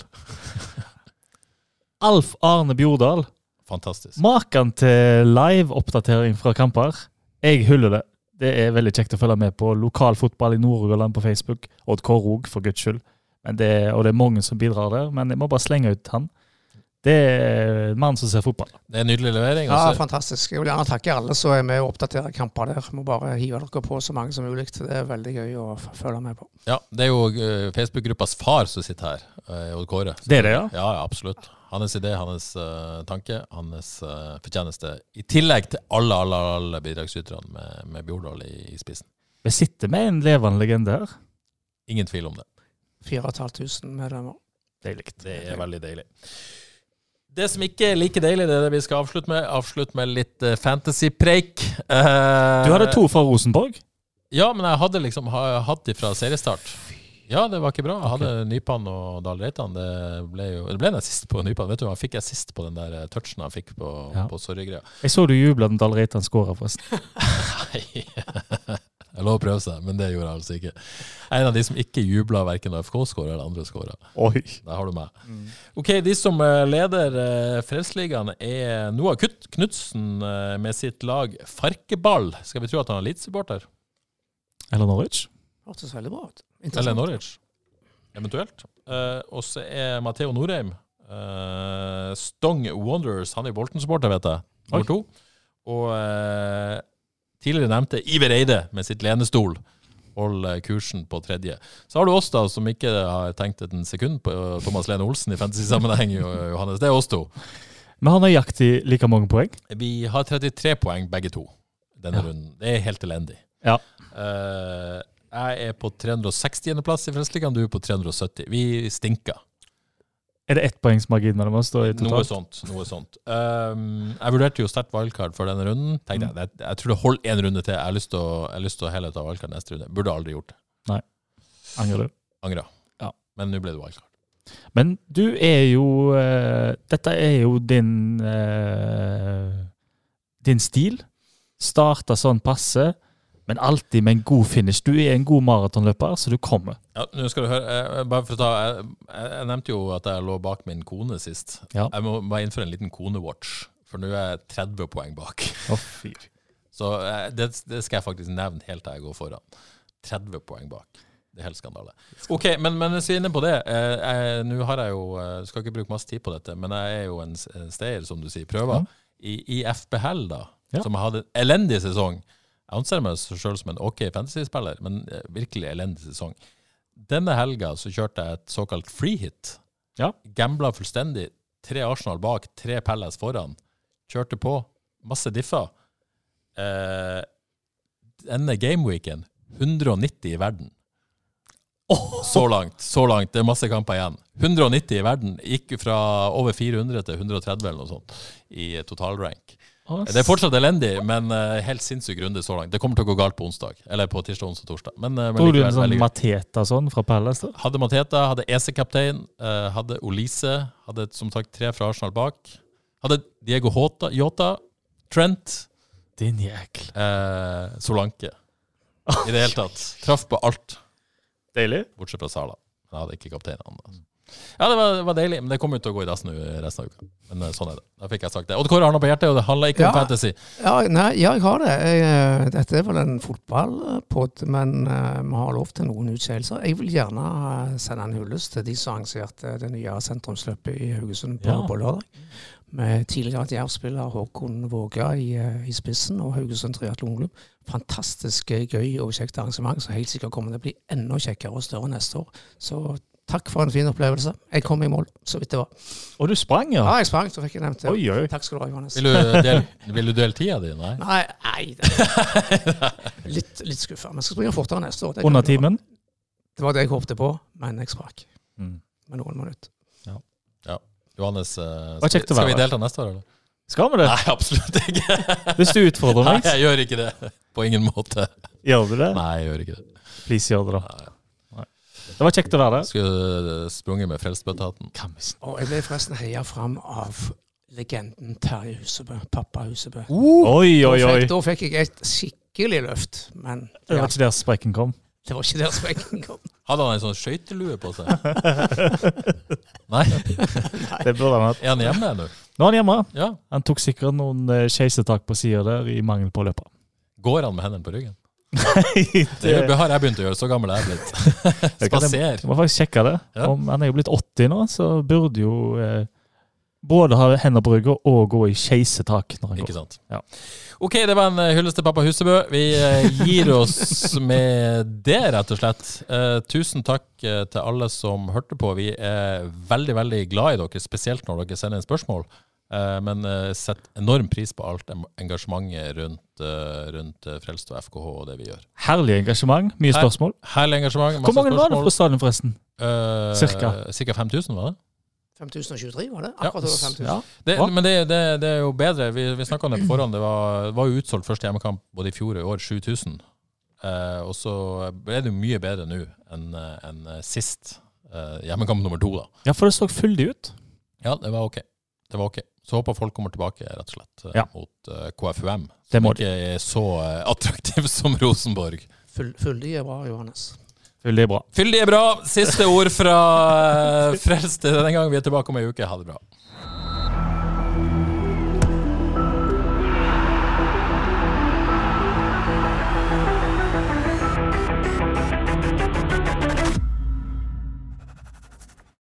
Alf Arne Bjordal. Fantastisk. Maken til live-oppdatering fra kamper. Jeg hyller det. Det er veldig kjekt å følge med på lokalfotball i Nord-Rogaland på Facebook. Odd Kårrog, for Guds skyld. Og det er mange som bidrar der, men jeg må bare slenge ut han. Det er mannen som ser fotball. Det er en nydelig levering. Ja, fantastisk. Jeg vil gjerne takke alle som er med og oppdaterer kamper der. Må bare hive dere på så mange som mulig. Det er veldig gøy å følge med på. Ja, det er jo Facebook-gruppas far som sitter her, Odd Kåre. Det er det, ja? Ja, absolutt. Hans idé, hans tanke, hans fortjeneste. I tillegg til alle bidragsyterne med Bjordal i spissen. Vi sitter med en levende legende her. Ingen tvil om det. 4.500 medlemmer. Deilig. Det er veldig deilig. Det som ikke er like deilig, det er det vi skal avslutte med litt fantasy-preik. Du hadde 2 fra Rosenborg? Ja, men jeg hadde hatt de fra seriestart. Ja, det var ikke bra. Jeg hadde Nypan og Dahl Reitan. Det ble en assist på Nypan. Vet du hva, fikk jeg assist på den der touchen han fikk på Sorry-greia. Jeg så du jublet når Dahl Reitan skåret, forresten. Nei. Jeg lov å prøve seg, men det gjorde jeg altså ikke. En av de som ikke jublet hverken da FK skåret eller andre skåret. Oi. Der har du meg. Ok, de som leder Frelsesligaen Noah Knudsen med sitt lag Farkeball. Skal vi tro at han er Leeds-supporter? Eller Norwich? Hørtes veldig bra ut. Eller Norwich, eventuelt. Og så Matteo Norheim. Stong Wanderers, han Bolton-supporter, vet jeg. Nummer 2. Og tidligere nevnte Iver Eide med sitt lenestol. Hold kursen på 3. Så har du oss da, som ikke har tenkt en sekund på Thomas Lene Olsen i fantasy-sammenheng, Johannes. Det oss 2. Vi har nøyaktig like mange poeng. Vi har 33 poeng begge 2 denne runden. Det helt elendig. Ja. Jeg på 360. plass i Frelsesligaen, du på 370. Vi stinker. Det 1 poengsmargin mellom oss da i totalt? Noe sånt. Jeg vurderte jo sterkt wildcard for denne runden. Tenkte jeg tror det holder en runde til. Jeg har lyst til å heller ta wildcard neste runde. Burde aldri gjort det. Nei. Angrer du? Angrer. Ja. Men nå ble det wildcard. Men du jo dette jo din stil. Starta sånn passe, men alltid med en god finish. Du en god maratonløper, så du kommer. Ja, nå skal du høre. Bare for å ta, jeg nevnte jo at jeg lå bak min kone sist. Ja. Jeg må bare innføre en liten kone-watch, for nå jeg 30 poeng bak. Fyr. Så det skal jeg faktisk nevne helt til jeg går foran. 30 poeng bak. Det helt skandale. Ok, men så inne på det. Nå har jeg jo, skal ikke bruke masse tid på dette, men jeg jo en stayer, som du sier, prøver. I FBL da, som hadde en elendig sesong. Jeg anser meg selv som en ok fantasy-spiller, men virkelig elendig sesong. Denne helga så kjørte jeg et såkalt free hit. Ja. Gambla fullstendig. 3 Arsenal bak, 3 Palace foran. Kjørte på. Masse differ. Denne gameweeken, 190 i verden. Så langt. Det masse kamper igjen. 190 i verden. Gikk fra over 400 til 130 eller noe sånt i totalrank. Det fortsatt elendig, men helt sinnssykt runde så langt. Det kommer til å gå galt på onsdag, eller på tirsdag, onsdag, torsdag. Men tror du en sånn Mateta sånn fra Palace da? Hadde Mateta, hadde EC-kaptein, hadde Olise, hadde som sagt 3 fra Arsenal bak. Hadde Diego Jota, Trent. Din jækl. Solanke. I det hele tatt. Traff på alt. Deilig. Bortsett fra Sala. Jeg hadde ikke kapteinen. Ja, det var deilig, men det kommer ut til å gå i dass nå resten av uka. Men sånn det. Da fikk jeg sagt det. Odd Kåre har noe på hjertet, og det handler ikke om fantasy. Ja, jeg har det. Dette vel en fotballpodd, men vi har lov til noen utskjelelser. Jeg vil gjerne sende en hyllest til de som arrangerte det nye sentrumsløpet i Haugesund på lørdag. Med tidligere Jerv-spiller Håkon Våga i spissen og Haugesund Triathlon-klubb. Fantastisk gøy og kjekt arrangement, så helt sikkert kommer det bli enda kjekkere og større neste år. Så takk for en fin opplevelse. Jeg kom i mål, så vidt det var. Og du sprang, ja? Ja, jeg sprang, så fikk jeg nevnt det. Oi. Takk skal du ha, Johannes. Vil du dele tida di? Nei. Nei. Litt skuffa, men jeg skal springe fortere neste år. Under timen? Det var det jeg håpte på, men jeg sprakk. Med noen minutter. Ja. Johannes, skal vi delta neste år, eller? Skal vi det? Nei, absolutt ikke. Hvis du utfordrer meg? Nei, jeg gjør ikke det. På ingen måte. Gjør du det? Nei, jeg gjør ikke det. Please gjør det da. Nei. Det var kjekt å være der. Skulle sprunget med Frelsesbetaten. Og jeg ble forresten heia fram av legenden Terje Husebø, pappa Husebø. Oi. Da fikk jeg et skikkelig løft, men det var ikke der sprekken kom. Det var ikke der sprekken kom. Hadde han en sånn skøytelue på seg? Nei. Det burde han hatt. Han hjemme nå? Nå er han hjemme. Ja. Han tok sikkert noen keisetak på siden der i mangel på løper. Går han med hendene på ryggen? det har jeg begynt å gjøre, så gammel er jeg blitt. Spaser. Jeg må faktisk sjekke det. Ja. Om han jo blitt 80 nå, så burde jo både ha hendene på ryggen og gå i keisetak når han går. Ikke sant? Ja. Ok, det var en hyllest til pappa Husebø. Vi gir oss med det, rett og slett. Tusen takk til alle som hørte på. Vi veldig, veldig glad i dere, spesielt når dere sender inn spørsmål. Men sett enorm pris på alt engasjementet rundt Frelst og FKH og det vi gjør. Herlig engasjement, mye spørsmål. Herlig engasjement, masse spørsmål. Hvor mange var det på stadion forresten? Cirka 5000 var det? 5023 var det? Akkurat over 5000. Ja. Men det jo bedre. Vi snakket om det på forhånd. Det var jo utsolgt første hjemmekamp både i fjor og i år, 7000. Og så ble det mye bedre nå enn sist hjemmekamp nummer 2 da. Ja, for det så fyldig ut. Ja, det var ok. Så håper folk kommer tilbake rett og slett mot KFUM, som ikke så attraktiv som Rosenborg. Fyldig er bra, Johannes. Fyldig er bra. Fyldig er bra. Siste ord fra Frelste denne gang. Vi er tilbake om en uke. Ha det bra.